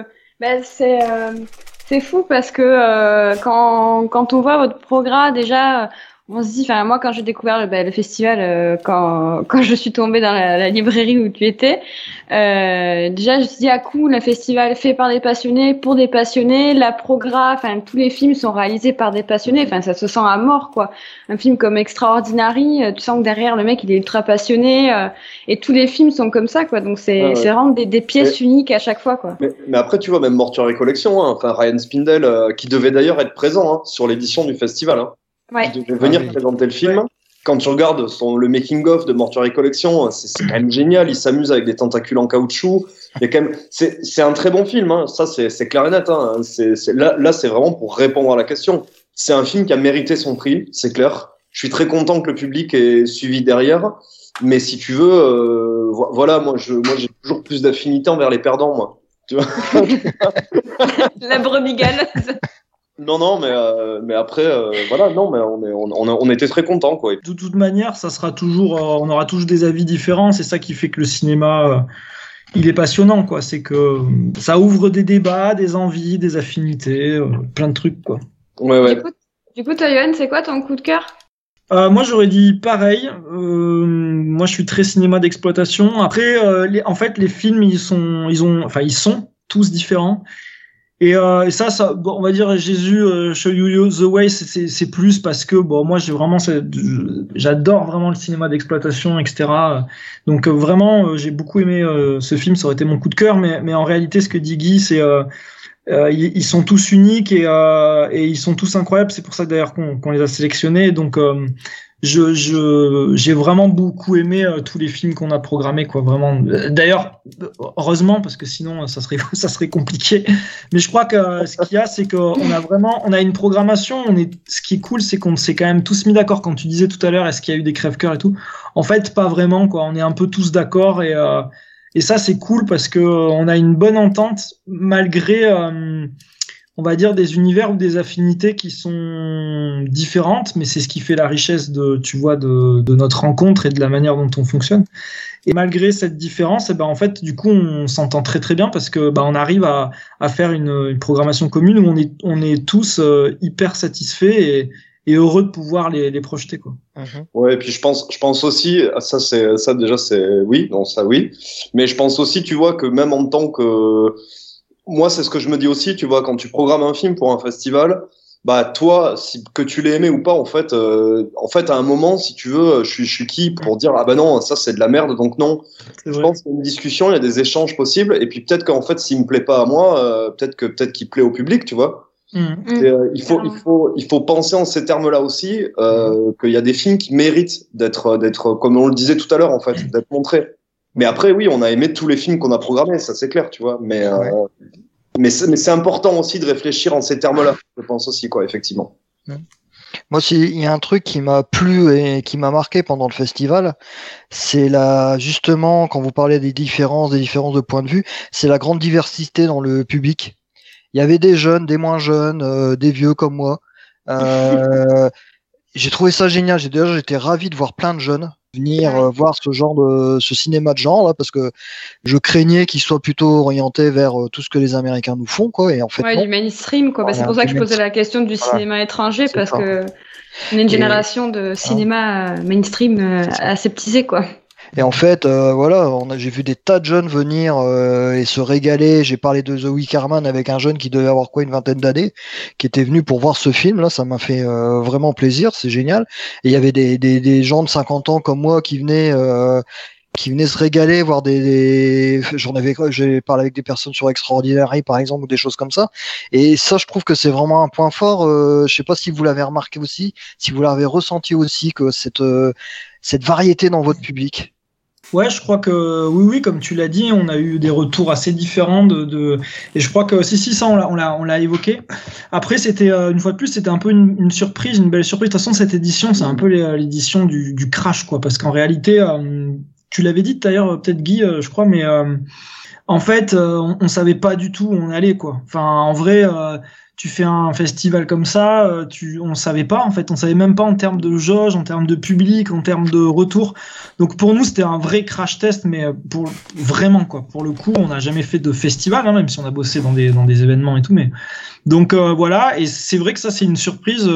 c'est fou parce que quand on voit votre programme déjà, on se dit, enfin moi quand j'ai découvert le festival, quand je suis tombée dans la librairie où tu étais, déjà je me suis dit cool, un festival fait par des passionnés pour des passionnés, la programme, enfin tous les films sont réalisés par des passionnés, enfin ça se sent à mort quoi. Un film comme Extraordinary, tu sens que derrière le mec il est ultra passionné et tous les films sont comme ça quoi, donc c'est vraiment des pièces uniques à chaque fois quoi. Mais après tu vois même Mortuary Collection, enfin Ryan Spindell qui devait d'ailleurs être présent sur l'édition du festival. Ouais. Il devait venir présenter le film. Quand tu regardes le making-of de Mortuary Collection, c'est quand même génial. Il s'amuse avec des tentacules en caoutchouc. Il y a quand même, c'est un très bon film. Ça, c'est clair et net. Là, c'est vraiment pour répondre à la question. C'est un film qui a mérité son prix, c'est clair. Je suis très content que le public ait suivi derrière. Mais si tu veux, voilà, moi, j'ai toujours plus d'affinité envers les perdants, moi. Tu vois. La brebis galeuse. Non, mais après, voilà, non, mais on était très contents, quoi. De toute manière, ça sera toujours, on aura toujours des avis différents. C'est ça qui fait que le cinéma, il est passionnant, quoi. C'est que ça ouvre des débats, des envies, des affinités, plein de trucs, quoi. Ouais. Du coup, toi, Yoann, c'est quoi ton coup de cœur? Moi, j'aurais dit pareil. Moi, je suis très cinéma d'exploitation. Après, en fait, les films, ils sont tous différents. Et ça, bon, on va dire Jésus, Show You the Way, c'est plus parce que bon, moi j'adore vraiment le cinéma d'exploitation, etc. Donc vraiment, j'ai beaucoup aimé ce film, ça aurait été mon coup de cœur, mais en réalité, ce que dit Guy, c'est ils sont tous uniques et ils sont tous incroyables. C'est pour ça d'ailleurs qu'on les a sélectionnés. Donc j'ai vraiment beaucoup aimé tous les films qu'on a programmés, quoi, vraiment. D'ailleurs, heureusement, parce que sinon ça serait compliqué. Mais je crois que ce qu'il y a, c'est on a une programmation. Ce qui est cool, c'est qu'on s'est quand même tous mis d'accord. Quand tu disais tout à l'heure, est-ce qu'il y a eu des crève-cœurs et tout? En fait, pas vraiment, quoi. On est un peu tous d'accord et ça c'est cool parce que on a une bonne entente malgré on va dire des univers ou des affinités qui sont différentes, mais c'est ce qui fait la richesse de notre rencontre et de la manière dont on fonctionne. Et malgré cette différence, en fait, du coup, on s'entend très très bien parce que on arrive à faire une programmation commune où on est tous hyper satisfaits et heureux de pouvoir les projeter, quoi. Ouais, et puis je pense aussi, ça déjà c'est oui, mais je pense aussi, tu vois, que même en tant que moi, c'est ce que je me dis aussi, tu vois, quand tu programmes un film pour un festival, toi, que tu l'aies aimé ou pas, en fait, à un moment, si tu veux, je suis qui pour dire, non, ça, c'est de la merde, donc non. Je pense qu'il y a une discussion, il y a des échanges possibles, et puis peut-être qu'en fait, s'il me plaît pas à moi, peut-être qu'il plaît au public, tu vois. Il faut penser en ces termes-là aussi, qu'il y a des films qui méritent d'être, comme on le disait tout à l'heure, en fait, d'être montrés. Mais après, oui, on a aimé tous les films qu'on a programmés, ça c'est clair, tu vois. Mais c'est important aussi de réfléchir en ces termes-là, je pense aussi, quoi, effectivement. Moi, il y a un truc qui m'a plu et qui m'a marqué pendant le festival, c'est justement, quand vous parlez des différences de point de vue, c'est la grande diversité dans le public. Il y avait des jeunes, des moins jeunes, des vieux comme moi. J'ai trouvé ça génial. J'étais ravi de voir plein de jeunes venir voir ce cinéma de genre là, parce que je craignais qu'il soit plutôt orienté vers tout ce que les Américains nous font, quoi. Et en fait, du mainstream, quoi. C'est pour ça que je posais la question du cinéma étranger, parce que on est une génération de cinéma mainstream aseptisé, quoi. Et en fait, j'ai vu des tas de jeunes venir et se régaler. J'ai parlé de The Wickerman avec un jeune qui devait avoir une vingtaine d'années, qui était venu pour voir ce film. Là, ça m'a fait vraiment plaisir, c'est génial. Et il y avait des gens de 50 ans comme moi qui venaient se régaler, voir j'ai parlé avec des personnes sur Extraordinary par exemple, ou des choses comme ça. Et ça, je trouve que c'est vraiment un point fort. Je sais pas si vous l'avez remarqué aussi, si vous l'avez ressenti aussi, que cette variété dans votre public. Ouais, je crois que oui, comme tu l'as dit, on a eu des retours assez différents et je crois que ça on l'a évoqué. Après, c'était une fois de plus, c'était un peu une surprise, une belle surprise. De toute façon, cette édition, c'est un peu l'édition du crash, quoi, parce qu'en réalité, tu l'avais dit d'ailleurs, peut-être Guy, je crois, mais en fait, on savait pas du tout où on allait, quoi. Enfin, en vrai. Tu fais un festival comme ça, on savait pas en fait, on savait même pas en termes de jauge, en termes de public, en termes de retour. Donc pour nous c'était un vrai crash test, mais vraiment quoi. Pour le coup, on n'a jamais fait de festival, hein, même si on a bossé dans des événements et tout, mais donc voilà. Et c'est vrai que ça c'est une surprise,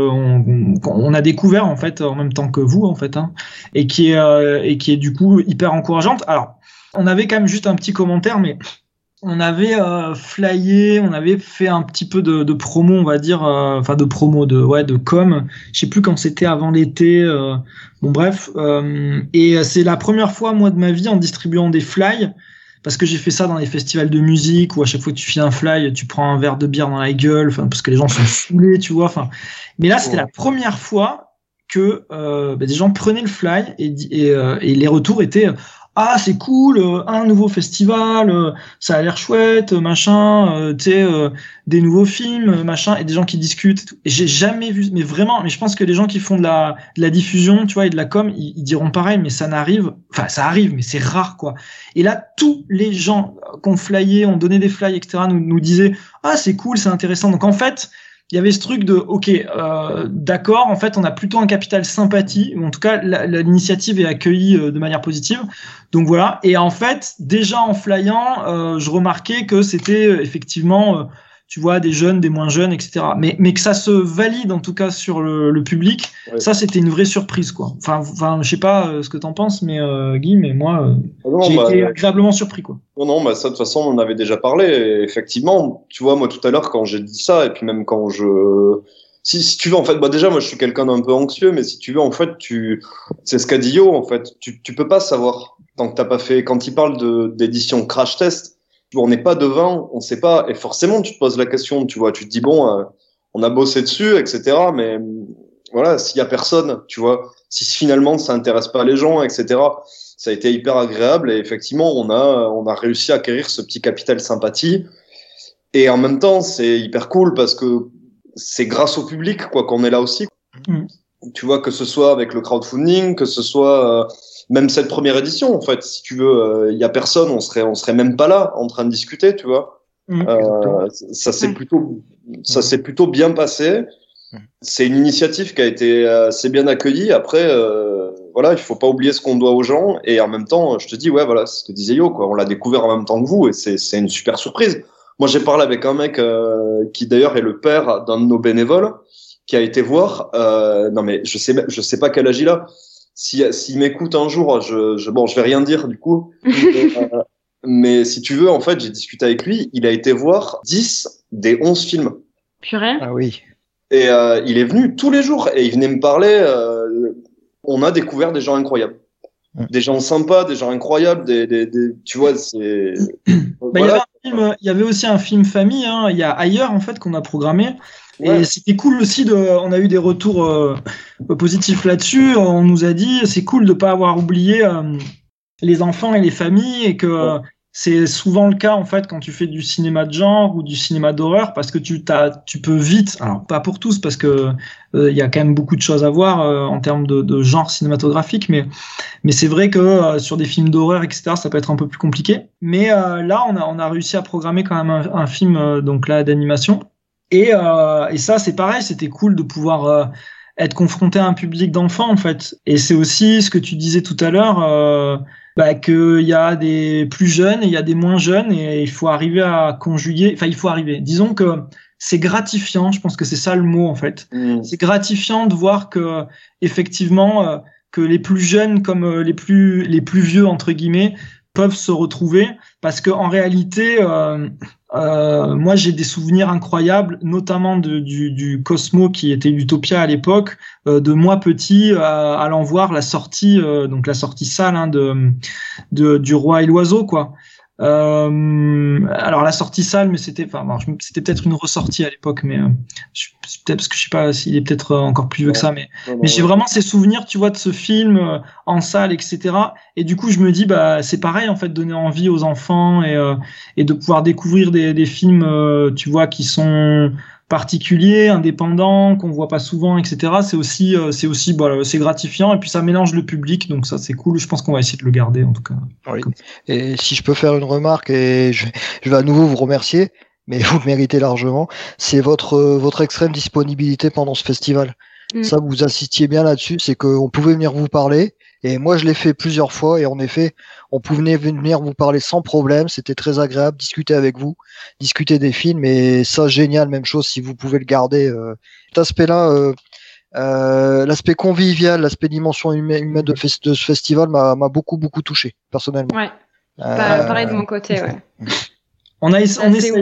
on a découvert en fait en même temps que vous en fait, hein, et qui est du coup hyper encourageante. Alors on avait quand même juste un petit commentaire, mais on avait flyé, on avait fait un petit peu de promo, on va dire, enfin de promo, de com. Je sais plus quand c'était, avant l'été. Bon bref, et c'est la première fois moi de ma vie en distribuant des fly, parce que j'ai fait ça dans les festivals de musique où à chaque fois que tu files un fly, tu prends un verre de bière dans la gueule, enfin parce que les gens sont saoulés, tu vois. Enfin, mais là c'était la première fois que des gens prenaient le fly et les retours étaient ah c'est cool, un nouveau festival, ça a l'air chouette, machin, tu sais, des nouveaux films, machin, et des gens qui discutent et tout. Et j'ai jamais vu, mais vraiment, mais je pense que les gens qui font de la diffusion, tu vois, et de la com, ils diront pareil, mais ça arrive, mais c'est rare, quoi. Et là, tous les gens qu'on flyait, ont donné des flyers, etc., nous disaient ah c'est cool, c'est intéressant. Donc en fait, il y avait ce truc de ok, d'accord, en fait on a plutôt un capital sympathie, ou en tout cas l'initiative est accueillie de manière positive, donc voilà. Et en fait déjà en flyant, je remarquais que c'était effectivement tu vois, des jeunes, des moins jeunes, etc. Mais que ça se valide en tout cas sur le public, ouais. Ça c'était une vraie surprise, quoi. Enfin, je sais pas ce que t'en penses, mais Guy, mais moi, j'ai été agréablement surpris, quoi. Non, ça de toute façon on en avait déjà parlé. Et effectivement, tu vois, moi tout à l'heure quand j'ai dit ça, et puis même quand si tu veux en fait, déjà moi je suis quelqu'un d'un peu anxieux, mais si tu veux en fait, c'est ce qu'a dit Yo en fait, tu peux pas savoir tant que t'as pas fait. Quand il parle d'édition crash test. On n'est pas devant, on sait pas, et forcément tu te poses la question, tu vois, tu te dis bon, on a bossé dessus, etc. Mais voilà, s'il y a personne, tu vois, si finalement ça intéresse pas les gens, etc. Ça a été hyper agréable et effectivement on a réussi à acquérir ce petit capital sympathie. Et en même temps c'est hyper cool parce que c'est grâce au public quoi qu'on est là aussi. Tu vois, que ce soit avec le crowdfunding, que ce soit même cette première édition, en fait, si tu veux, y a personne, on serait même pas là en train de discuter, tu vois. Ça s'est plutôt bien passé. C'est une initiative qui a été assez bien accueillie. Après, voilà, il faut pas oublier ce qu'on doit aux gens. Et en même temps, je te dis, ouais, voilà, c'est ce que disait Yo, quoi. On l'a découvert en même temps que vous, et c'est une super surprise. Moi, j'ai parlé avec un mec qui d'ailleurs est le père d'un de nos bénévoles, qui a été voir. Non, mais je sais pas quel âge il a. S'il m'écoute un jour, je vais rien dire du coup. Mais si tu veux, en fait, j'ai discuté avec lui. Il a été voir 10 des 11 films. Purée. Ah oui. Et il est venu tous les jours et il venait me parler. On a découvert des gens incroyables, des gens sympas, des gens incroyables. Tu vois, c'est. Voilà. Il y avait aussi un film famille. Hein. Il y a Ailleurs en fait qu'on a programmé. Et c'était cool aussi on a eu des retours positifs là-dessus. On nous a dit c'est cool de pas avoir oublié les enfants et les familles et que c'est souvent le cas en fait quand tu fais du cinéma de genre ou du cinéma d'horreur parce que tu peux vite, alors pas pour tous parce que il y a quand même beaucoup de choses à voir en termes de genre cinématographique, mais c'est vrai que sur des films d'horreur etc ça peut être un peu plus compliqué. Mais là on a réussi à programmer quand même un film donc là d'animation. Et ça, c'est pareil, c'était cool de pouvoir être confronté à un public d'enfants, en fait. Et c'est aussi ce que tu disais tout à l'heure, qu'il y a des plus jeunes et il y a des moins jeunes et il faut arriver à conjuguer. Enfin, disons que c'est gratifiant, je pense que c'est ça le mot, en fait. C'est gratifiant de voir que, effectivement, que les plus jeunes comme les plus vieux, entre guillemets, peuvent se retrouver parce que en réalité moi j'ai des souvenirs incroyables notamment du Cosmo qui était Utopia à l'époque, de moi petit allant voir la sortie donc la sortie salle hein, du Roi et l'Oiseau quoi. Alors la sortie salle, mais c'était peut-être une ressortie à l'époque, mais peut-être parce que je sais pas s'il est peut-être encore plus vieux que ça, mais j'ai vraiment ces souvenirs, tu vois, de ce film en salle, etc. Et du coup, je me dis, bah c'est pareil en fait, donner envie aux enfants et de pouvoir découvrir des films, tu vois, qui sont particuliers, indépendants, qu'on voit pas souvent, etc. C'est aussi, voilà, c'est gratifiant et puis ça mélange le public, donc ça c'est cool. Je pense qu'on va essayer de le garder en tout cas. Oui. Et si je peux faire une remarque, et je vais à nouveau vous remercier, mais vous le méritez largement, c'est votre extrême disponibilité pendant ce festival. Ça, vous insistiez bien là-dessus, c'est qu'on pouvait venir vous parler. Et moi, je l'ai fait plusieurs fois et en effet, on pouvait venir vous parler sans problème. C'était très agréable, discuter avec vous, discuter des films et ça, génial. Même chose si vous pouvez le garder. Cet aspect-là, l'aspect convivial, l'aspect dimension humaine de ce festival m'a beaucoup touché personnellement. Ouais. Pareil de mon côté, ouais. On essaye.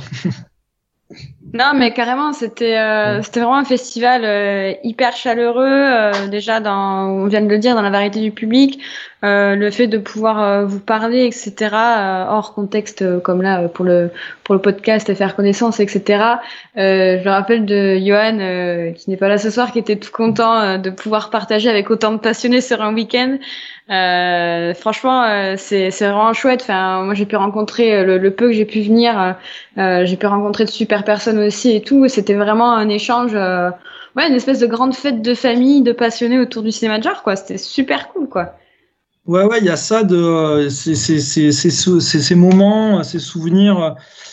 Non, mais carrément, c'était vraiment un festival hyper chaleureux. Déjà, on vient de le dire, dans la variété du public, le fait de pouvoir vous parler, etc. Hors contexte, comme là pour le podcast et faire connaissance, etc. Je me rappelle de Johan, qui n'est pas là ce soir, qui était tout content de pouvoir partager avec autant de passionnés sur un week-end. Franchement, c'est vraiment chouette. Enfin, moi, j'ai pu rencontrer le peu que j'ai pu venir. J'ai pu rencontrer de super personnes aussi et tout. C'était vraiment un échange, une espèce de grande fête de famille, de passionnés autour du cinéma de genre, quoi. C'était super cool, quoi. Ouais, il y a ça de ces moments, ces souvenirs.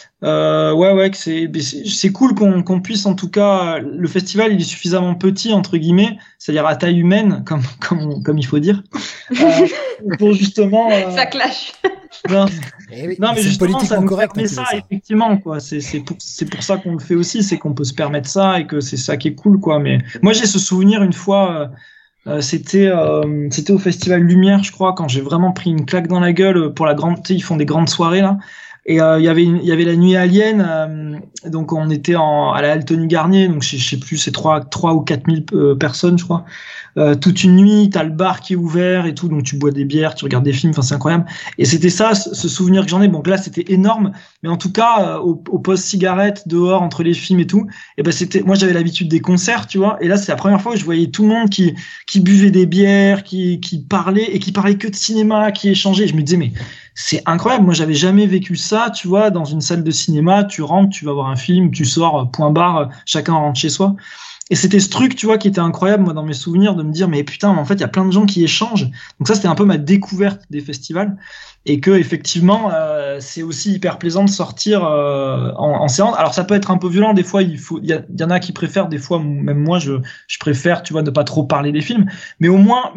Que c'est cool qu'on puisse, en tout cas, le festival il est suffisamment petit entre guillemets, c'est-à-dire à taille humaine comme il faut dire, pour justement ça clash. Non, oui, mais justement ça nous permet ça, effectivement quoi. C'est pour ça qu'on le fait aussi, c'est qu'on peut se permettre ça et que c'est ça qui est cool quoi. Mais moi j'ai ce souvenir une fois. C'était au Festival Lumière, je crois, quand j'ai vraiment pris une claque dans la gueule pour la grande. Tu sais, ils font des grandes soirées là. Et il y avait la nuit Alien, donc on était à la Altony Garnier, donc je sais plus, c'est 3 ou 4 000 personnes, je crois. Toute une nuit, t'as le bar qui est ouvert et tout, donc tu bois des bières, tu regardes des films, enfin c'est incroyable. Et c'était ça, ce souvenir que j'en ai. Bon, là c'était énorme, mais en tout cas au poste cigarette dehors entre les films et tout, et ben moi j'avais l'habitude des concerts, tu vois. Et là c'est la première fois que je voyais tout le monde qui buvait des bières, qui parlait et qui parlait que de cinéma, qui échangeait. Et je me disais mais c'est incroyable. Moi, j'avais jamais vécu ça, tu vois, dans une salle de cinéma. Tu rentres, tu vas voir un film, tu sors, point barre, chacun rentre chez soi. Et c'était ce truc, tu vois, qui était incroyable, moi, dans mes souvenirs, de me dire, mais putain, en fait, il y a plein de gens qui échangent. Donc ça, c'était un peu ma découverte des festivals. Et que, effectivement, c'est aussi hyper plaisant de sortir en séance. Alors, ça peut être un peu violent. Des fois, il y en a qui préfèrent. Des fois, même moi, je préfère, tu vois, ne pas trop parler des films. Mais au moins,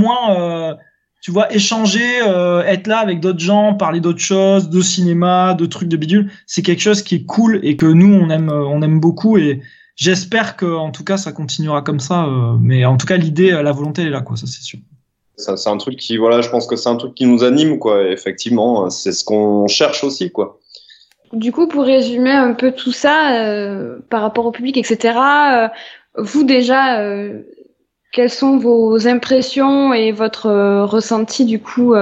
tu vois, échanger, être là avec d'autres gens, parler d'autres choses, de cinéma, de trucs de bidule, c'est quelque chose qui est cool et que nous on aime beaucoup et j'espère que en tout cas ça continuera comme ça. Mais en tout cas l'idée, la volonté elle est là quoi, ça c'est sûr. Ça, c'est un truc qui, voilà, je pense que c'est un truc qui nous anime quoi. Et effectivement, c'est ce qu'on cherche aussi quoi. Du coup, pour résumer un peu tout ça par rapport au public, etc. Vous déjà. Quelles sont vos impressions et votre ressenti du coup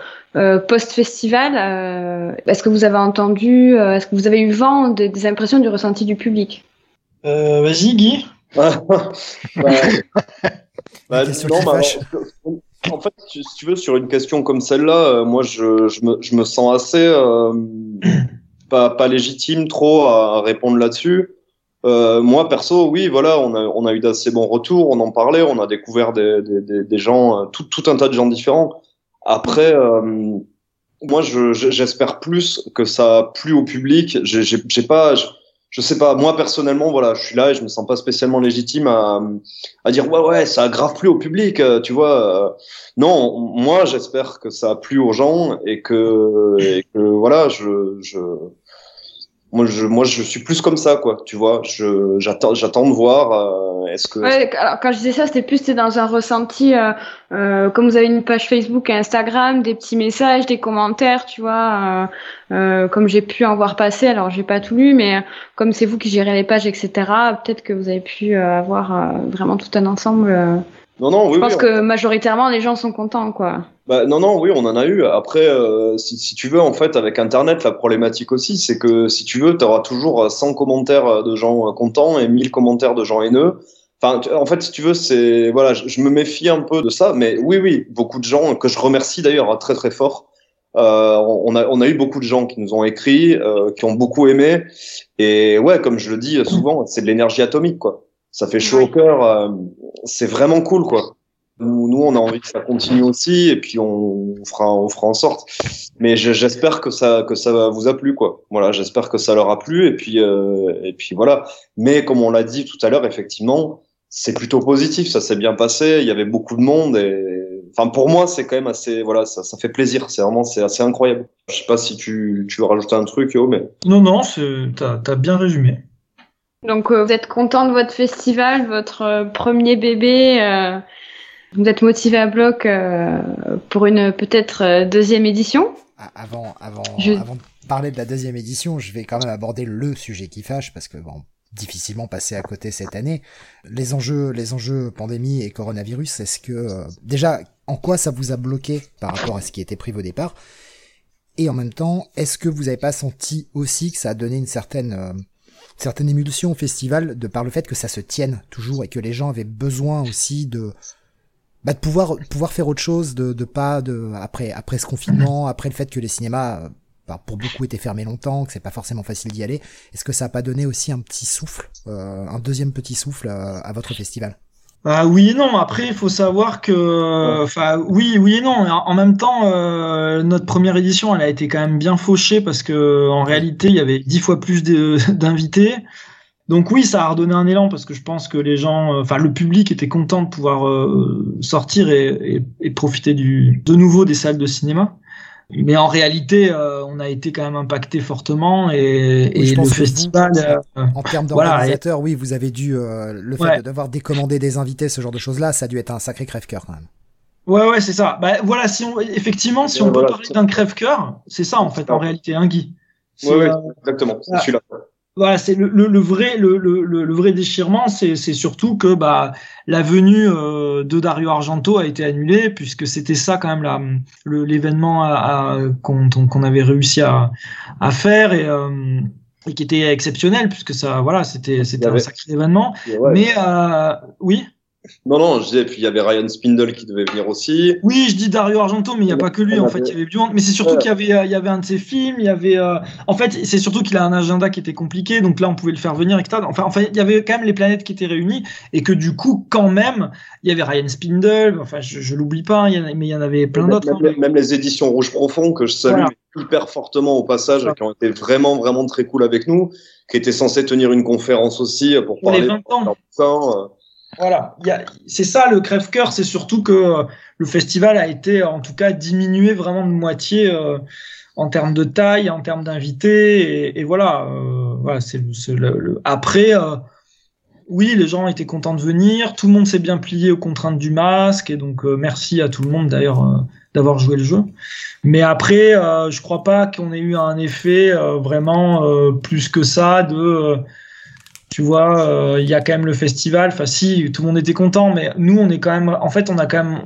post-festival Est-ce que vous avez entendu, est-ce que vous avez eu vent des impressions du ressenti du public Vas-y Guy. Non, en fait, si tu veux, sur une question comme celle-là, moi je me sens assez pas légitime trop à répondre là-dessus. Moi perso, oui, voilà, on a eu d'assez bons retours, on en parlait, on a découvert des gens, tout un tas de gens différents. Après, moi, j'espère plus que ça a plu au public. Je sais pas. Moi personnellement, voilà, je suis là et je me sens pas spécialement légitime à dire ouais, ça a grave plu au public, tu vois. Non, moi, j'espère que ça a plu aux gens et que voilà, Moi, je suis plus comme ça, quoi. Tu vois, j'attends de voir. Est-ce que. Ouais, alors quand je disais ça, c'était dans un ressenti. Comme vous avez une page Facebook et Instagram, des petits messages, des commentaires, tu vois. Comme j'ai pu en voir passer, alors j'ai pas tout lu, mais comme c'est vous qui gérez les pages, etc. Peut-être que vous avez pu avoir vraiment tout un ensemble Non, oui, je pense que majoritairement les gens sont contents, quoi. Bah, non, oui, on en a eu. Après, si tu veux, en fait, avec Internet, la problématique aussi, c'est que si tu veux, tu auras toujours 100 commentaires de gens contents et 1000 commentaires de gens haineux. Enfin, en fait, si tu veux, c'est voilà, je me méfie un peu de ça, mais oui, beaucoup de gens que je remercie d'ailleurs très très fort. On a eu beaucoup de gens qui nous ont écrit, qui ont beaucoup aimé, et ouais, comme je le dis souvent, c'est de l'énergie atomique, quoi. Ça fait chaud au cœur, c'est vraiment cool, quoi. Nous, on a envie que ça continue aussi, et puis on fera en sorte. Mais j'espère que ça vous a plu, quoi. Voilà, j'espère que ça leur a plu, et puis voilà. Mais comme on l'a dit tout à l'heure, effectivement, c'est plutôt positif, ça s'est bien passé. Il y avait beaucoup de monde, et enfin pour moi, c'est quand même assez, voilà, ça fait plaisir. C'est assez incroyable. Je sais pas si tu veux rajouter un truc, Yo, mais non, t'as bien résumé. Donc vous êtes content de votre festival, votre premier bébé. Vous êtes motivé à bloc pour une peut-être deuxième édition. Avant de parler de la deuxième édition, je vais quand même aborder le sujet qui fâche, parce que bon, difficilement passé à côté cette année. Les enjeux pandémie et coronavirus, est-ce que déjà, en quoi ça vous a bloqué par rapport à ce qui était prévu au départ? Et en même temps, est-ce que vous n'avez pas senti aussi que ça a donné une certaine émulsion au festival de par le fait que ça se tienne toujours et que les gens avaient besoin aussi de pouvoir faire autre chose, après ce confinement, après le fait que les cinémas pour beaucoup étaient fermés longtemps, que c'est pas forcément facile d'y aller. Est-ce que ça a pas donné aussi un petit souffle, un deuxième petit souffle à votre festival? Oui et non. Après, il faut savoir que, oui et non. En même temps, notre première édition, elle a été quand même bien fauchée parce que en réalité, il y avait 10 fois plus d'invités. Donc oui, ça a redonné un élan parce que je pense que les gens, le public était content de pouvoir sortir et profiter de nouveau des salles de cinéma. Mais en réalité, on a été quand même impacté fortement et le festival. En termes d'organisateur, oui, vous avez dû le fait d'avoir décommandé des invités, ce genre de choses-là, ça a dû être un sacré crève-cœur quand même. Ouais, c'est ça. Voilà, si on peut parler d'un crève-cœur, c'est ça en fait en réalité, hein, Guy. Ouais, exactement. C'est celui-là. Voilà, c'est le vrai déchirement, c'est surtout que la venue de Dario Argento a été annulée puisque c'était ça quand même l'événement qu'on avait réussi à faire et qui était exceptionnel puisque ça c'était un sacré événement. Ouais. Mais oui. Non, je disais, puis il y avait Ryan Spindle qui devait venir aussi. Oui, je dis Dario Argento, mais il n'y a pas que lui, en fait, il y avait du monde. Mais c'est surtout qu'il y avait un de ses films, il y avait, en fait, c'est surtout qu'il a un agenda qui était compliqué, donc là, on pouvait le faire venir, etc. Enfin, il y avait quand même les planètes qui étaient réunies, et que du coup, quand même, il y avait Ryan Spindle, enfin, je l'oublie pas, mais il y en avait plein d'autres. Même les éditions Rouge Profond, que je salue hyper fortement au passage, qui ont été vraiment, vraiment très cool avec nous, qui étaient censés tenir une conférence aussi pour parler de 20 ans. Voilà, c'est ça le crève-cœur, c'est surtout que le festival a été en tout cas diminué vraiment de moitié en termes de taille, en termes d'invités, et voilà, après, oui, les gens étaient contents de venir, tout le monde s'est bien plié aux contraintes du masque, et donc merci à tout le monde d'ailleurs d'avoir joué le jeu. Mais après, je crois pas qu'on ait eu un effet vraiment plus que ça de tu vois, il y a quand même le festival. Enfin, si, tout le monde était content, mais nous, on est quand même. En fait,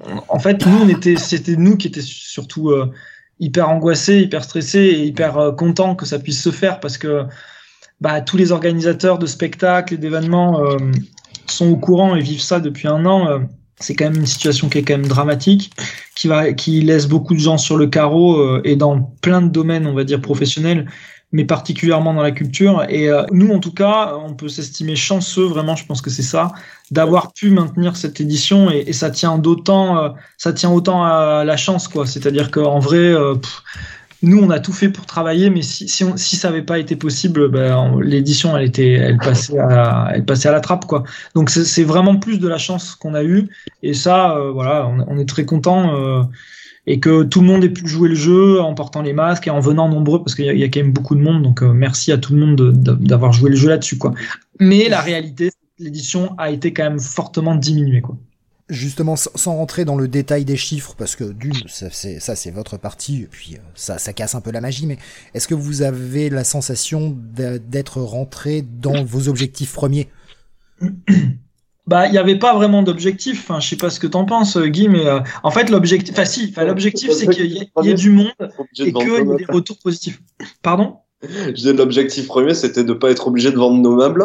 c'était nous qui étions surtout hyper angoissés, hyper stressés et hyper contents que ça puisse se faire parce que tous les organisateurs de spectacles et d'événements sont au courant et vivent ça depuis un an. C'est quand même une situation qui est quand même dramatique, qui laisse beaucoup de gens sur le carreau et dans plein de domaines, on va dire professionnels, mais particulièrement dans la culture. Et nous, en tout cas, on peut s'estimer chanceux, vraiment, je pense que c'est ça, d'avoir pu maintenir cette édition. Et ça tient autant à la chance, quoi. C'est-à-dire qu'en vrai, nous, on a tout fait pour travailler, mais si ça n'avait pas été possible, l'édition, elle passait à la trappe, quoi. Donc c'est vraiment plus de la chance qu'on a eu. Et ça, on est très content. Et que tout le monde ait pu jouer le jeu en portant les masques et en venant nombreux, parce qu'il y a quand même beaucoup de monde, donc merci à tout le monde d'avoir joué le jeu là-dessus, quoi. Mais la réalité, l'édition a été quand même fortement diminuée, quoi. Justement, sans rentrer dans le détail des chiffres, parce que c'est votre partie, et puis ça casse un peu la magie, mais est-ce que vous avez la sensation d'être rentré dans vos objectifs premiers ? Bah, il n'y avait pas vraiment d'objectif. Enfin, je sais pas ce que t'en penses, Guy, mais en fait, l'objectif, l'objectif, c'est qu'il y ait du monde et qu'il y ait des retours positifs. Pardon? Je disais, l'objectif premier, c'était de pas être obligé de vendre nos meubles.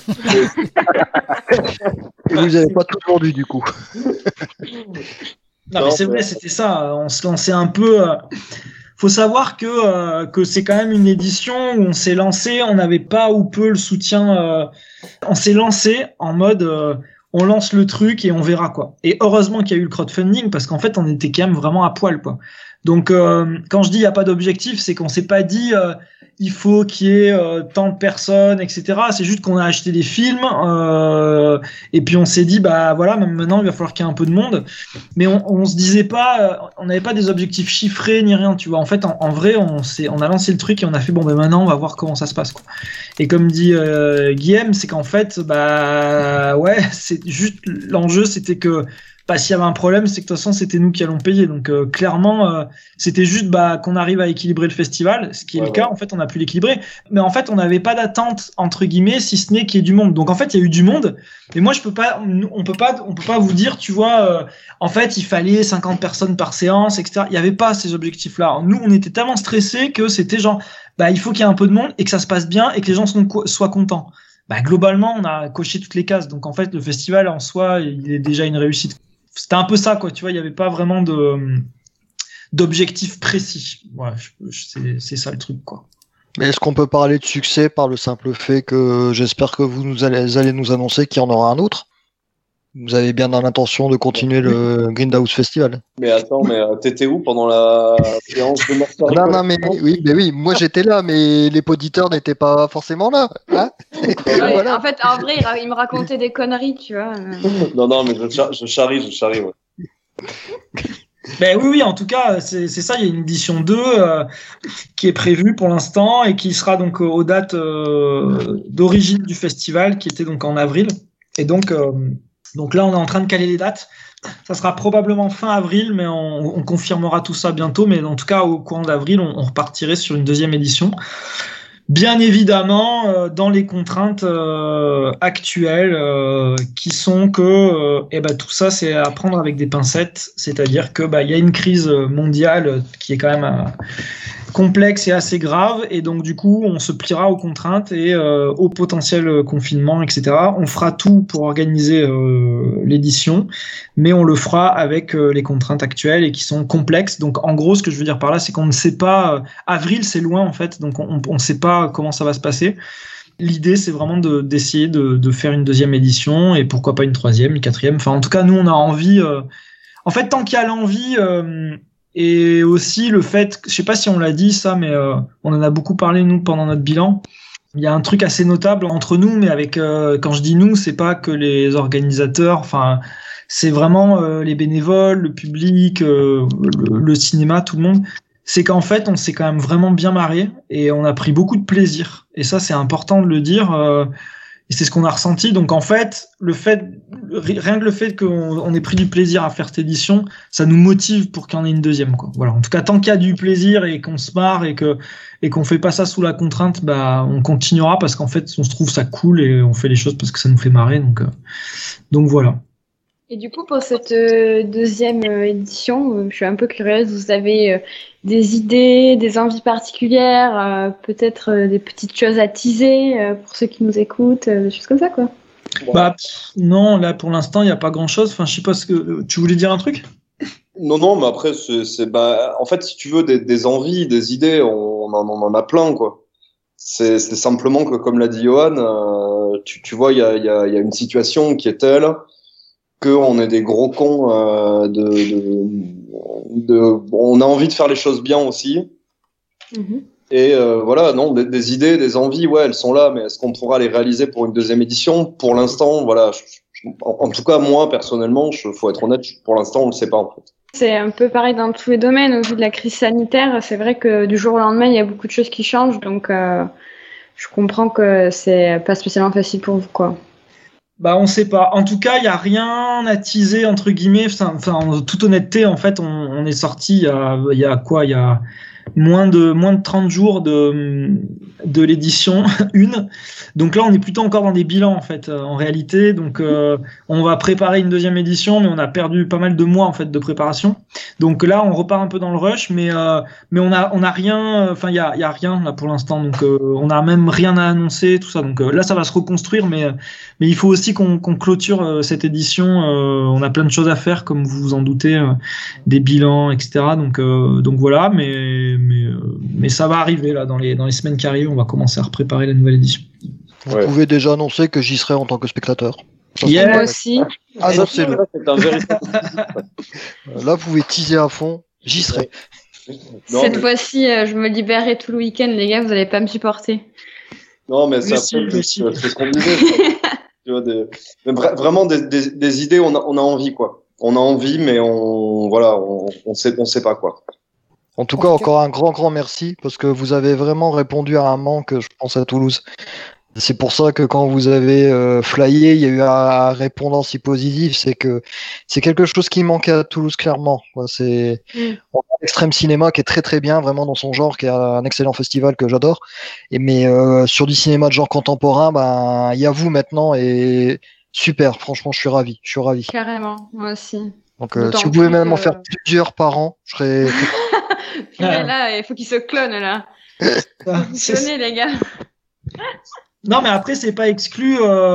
Et vous n'avez pas tout vendu, du coup. Non, mais c'est vrai, c'était ça. On se lançait un peu. Faut savoir que c'est quand même une édition où on s'est lancé, on n'avait pas ou peu le soutien. On s'est lancé en mode on lance le truc et on verra quoi. Et heureusement qu'il y a eu le crowdfunding parce qu'en fait on était quand même vraiment à poil quoi. Donc quand je dis il y a pas d'objectif, c'est qu'on s'est pas dit il faut qu'il y ait tant de personnes, etc. C'est juste qu'on a acheté des films et puis on s'est dit bah voilà, même maintenant il va falloir qu'il y ait un peu de monde. Mais on se disait pas, on n'avait pas des objectifs chiffrés ni rien, tu vois. En fait, en vrai, on a lancé le truc et on a fait bon ben maintenant on va voir comment ça se passe quoi. Et comme dit Guillaume, c'est qu'en fait bah ouais, c'est juste l'enjeu, c'était que s'il y avait un problème, c'est que de toute façon c'était nous qui allons payer. Donc clairement, c'était juste qu'on arrive à équilibrer le festival, ce qui est le cas. En fait, on a pu l'équilibrer, mais en fait, on n'avait pas d'attente entre guillemets, si ce n'est qu'il y ait du monde. Donc en fait, il y a eu du monde, mais moi on peut pas vous dire, tu vois, en fait, il fallait 50 personnes par séance, etc. Il y avait pas ces objectifs-là. Nous, on était tellement stressés que c'était genre, il faut qu'il y ait un peu de monde et que ça se passe bien et que les gens soient contents. Globalement, on a coché toutes les cases. Donc en fait, le festival en soi, il est déjà une réussite. C'était un peu ça, quoi. Tu vois, il n'y avait pas vraiment d'objectif précis. Ouais, c'est ça le truc, quoi. Mais est-ce qu'on peut parler de succès par le simple fait que j'espère que vous allez nous annoncer qu'il y en aura un autre? Vous avez bien dans l'intention de continuer le Grindhouse Festival. Mais attends, t'étais où pendant la séance de Mortal Kombat? Non, mais oui, moi j'étais là, mais les auditeurs n'étaient pas forcément là. Hein voilà. En fait, en vrai, il me racontait des conneries, tu vois. Non, mais je charrie, ouais. Oui, en tout cas, c'est ça, il y a une édition 2 qui est prévue pour l'instant et qui sera donc aux dates d'origine du festival, qui était donc en avril. Et donc là, on est en train de caler les dates. Ça sera probablement fin avril, mais on confirmera tout ça bientôt. Mais en tout cas, au courant d'avril, on repartirait sur une deuxième édition. Bien évidemment, dans les contraintes actuelles, qui sont que tout ça, c'est à prendre avec des pincettes. C'est-à-dire que y a une crise mondiale qui est quand même complexe et assez grave, et donc du coup on se pliera aux contraintes et au potentiel confinement, etc. On fera tout pour organiser l'édition, mais on le fera avec les contraintes actuelles et qui sont complexes. Donc en gros, ce que je veux dire par là, c'est qu'on ne sait pas, avril c'est loin en fait, donc on ne sait pas comment ça va se passer. L'idée, c'est vraiment d'essayer de faire une deuxième édition et pourquoi pas une troisième, une quatrième. Enfin, en tout cas, nous, on a envie. En fait, tant qu'il y a l'envie et aussi le fait, je sais pas si on l'a dit ça, mais on en a beaucoup parlé nous pendant notre bilan. Il y a un truc assez notable entre nous, mais avec quand je dis nous, c'est pas que les organisateurs. Enfin, c'est vraiment les bénévoles, le public, le cinéma, tout le monde. C'est qu'en fait, on s'est quand même vraiment bien marré et on a pris beaucoup de plaisir. Et ça, c'est important de le dire. Et c'est ce qu'on a ressenti. Donc, en fait, rien que le fait qu'on ait pris du plaisir à faire cette édition, ça nous motive pour qu'il y en ait une deuxième, quoi. Voilà. En tout cas, tant qu'il y a du plaisir et qu'on se marre et qu'on fait pas ça sous la contrainte, on continuera parce qu'en fait, on se trouve ça cool et on fait les choses parce que ça nous fait marrer. Donc voilà. Et du coup, pour cette deuxième édition, je suis un peu curieuse. Vous avez des idées, des envies particulières, peut-être des petites choses à teaser pour ceux qui nous écoutent, des choses comme ça, quoi. Non, là pour l'instant, il n'y a pas grand-chose. Enfin, je sais pas ce que tu voulais dire un truc. Non, mais après, en fait, si tu veux des envies, des idées, on en a plein, quoi. C'est simplement que, comme l'a dit Johan, tu vois, il y a une situation qui est telle qu'on est des gros cons on a envie de faire les choses bien aussi. Mm-hmm. Et voilà, non, des idées, des envies, ouais, elles sont là, mais est-ce qu'on pourra les réaliser pour une deuxième édition? Pour l'instant, voilà, en tout cas, moi, personnellement, faut être honnête, pour l'instant, on le sait pas, en fait. C'est un peu pareil dans tous les domaines. Au vu de la crise sanitaire, c'est vrai que du jour au lendemain, il y a beaucoup de choses qui changent, donc je comprends que c'est pas spécialement facile pour vous, quoi. On sait pas. En tout cas, il y a rien à teaser entre guillemets. Enfin, en toute honnêteté, en fait, on est sorti il y a moins de 30 jours de l'édition 1. Donc là, on est plutôt encore dans des bilans en fait, en réalité. Donc on va préparer une deuxième édition, mais on a perdu pas mal de mois en fait de préparation. Donc là, on repart un peu dans le rush, mais on a rien. Enfin, il y a rien là pour l'instant. Donc on a même rien à annoncer, tout ça. Donc là, ça va se reconstruire, mais il faut aussi qu'on clôture cette édition. On a plein de choses à faire, comme vous vous en doutez, des bilans, etc. Donc voilà, mais ça va arriver là dans les semaines qui arrivent. On va commencer à préparer la nouvelle édition. Vous pouvez déjà annoncer que j'y serai en tant que spectateur. Yeah. Moi aussi. Annoncez-le. Là, vous pouvez teaser à fond. J'y serai. Cette fois-ci, je me libérerai tout le week-end, les gars. Vous n'allez pas me supporter. Non, mais c'est ce qu'on disait. Vraiment des idées. On a envie, quoi. On a envie, mais on sait pas quoi. En tout cas, encore un grand merci parce que vous avez vraiment répondu à un manque, je pense, à Toulouse. C'est pour ça que quand vous avez flyé, il y a eu un répondant si positif, c'est que c'est quelque chose qui manquait à Toulouse clairement. On a l'Extrême Cinéma qui est très très bien, vraiment dans son genre, qui est un excellent festival que j'adore. Mais sur du cinéma de genre contemporain, il y a vous maintenant et super. Franchement, je suis ravi. Carrément, moi aussi. Donc si vous pouvez même en faire plusieurs par an, je serais. Là, il faut qu'il se clone là. Clonez les gars. Non, mais après, c'est pas exclu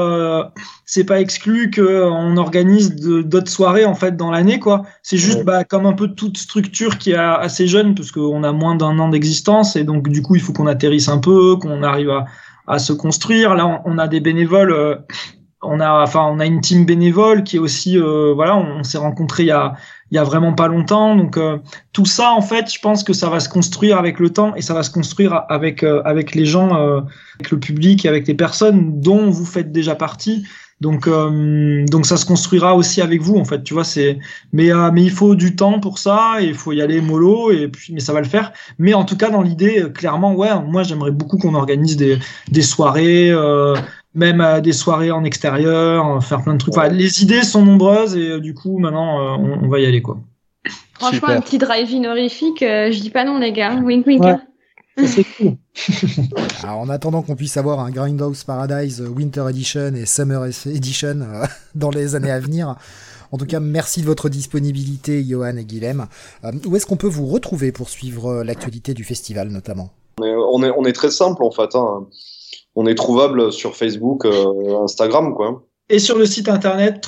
qu'on organise d'autres soirées, en fait, dans l'année, quoi. C'est juste, comme un peu toute structure qui est assez jeune, parce qu'on a moins d'1 an d'existence, et donc, du coup, il faut qu'on atterrisse un peu, qu'on arrive à se construire. Là, on a des bénévoles, on a une team bénévole qui est aussi, on s'est rencontrés il y a vraiment pas longtemps. Donc tout ça, en fait, je pense que ça va se construire avec le temps et ça va se construire avec les gens, avec le public et avec les personnes dont vous faites déjà partie. Donc ça se construira aussi avec vous, en fait. Tu vois, mais il faut du temps pour ça et il faut y aller mollo mais ça va le faire. Mais en tout cas, dans l'idée, clairement, moi j'aimerais beaucoup qu'on organise des soirées. Même des soirées en extérieur, faire plein de trucs. Enfin, les idées sont nombreuses et du coup, maintenant, on va y aller, quoi. Franchement, super. Un petit drive-in horrifique, je dis pas non, les gars. Wink, wink. Ouais. C'est cool. Alors, en attendant qu'on puisse avoir un Grindhouse Paradise Winter Edition et Summer Edition dans les années à venir. En tout cas, merci de votre disponibilité, Johan et Guilhem. Où est-ce qu'on peut vous retrouver pour suivre l'actualité du festival, notamment ? On est très simple, en fait, hein. On est trouvable sur Facebook, Instagram, quoi. Et sur le site internet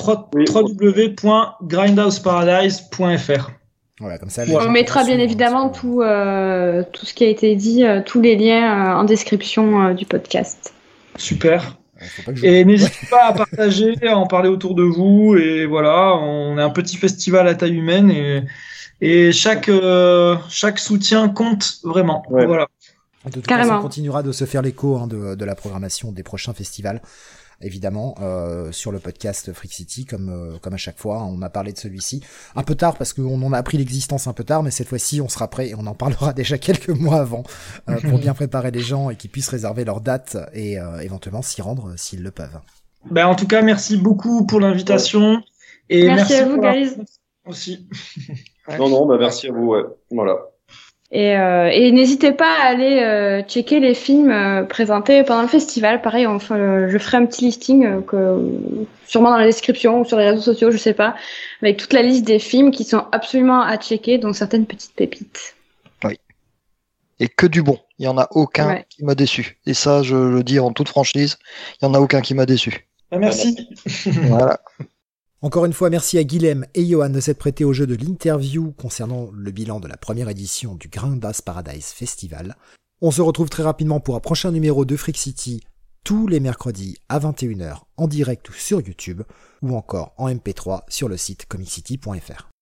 www.grindhouseparadise.fr. Voilà, comme ça. On mettra bien évidemment tout ce qui a été dit, tous les liens en description du podcast. Super. Et n'hésitez pas à partager, à en parler autour de vous. Et voilà, on est un petit festival à taille humaine et chaque soutien compte vraiment. Ouais. Voilà. De toute façon, on continuera de se faire l'écho de la programmation des prochains festivals, évidemment, sur le podcast Freak City, comme à chaque fois. On a parlé de celui-ci un peu tard parce qu'on en a appris l'existence un peu tard, mais cette fois-ci, on sera prêt et on en parlera déjà quelques mois avant pour bien préparer les gens et qu'ils puissent réserver leur date et éventuellement s'y rendre s'ils le peuvent. En tout cas, merci beaucoup pour l'invitation et merci à vous, guys. Aussi. Non, merci à vous, ouais. Voilà. Et n'hésitez pas à aller checker les films présentés pendant le festival. Pareil, je ferai un petit listing sûrement dans la description ou sur les réseaux sociaux, je sais pas, avec toute la liste des films qui sont absolument à checker, dont certaines petites pépites. Oui. Et que du bon. Il y en a aucun qui m'a déçu. Et ça, je le dis en toute franchise, il y en a aucun qui m'a déçu. Merci. Voilà. Encore une fois, merci à Guilhem et Johan de s'être prêtés au jeu de l'interview concernant le bilan de la première édition du Grindhouse Paradise Festival. On se retrouve très rapidement pour un prochain numéro de Freak City, tous les mercredis à 21h en direct ou sur YouTube, ou encore en MP3 sur le site comiccity.fr.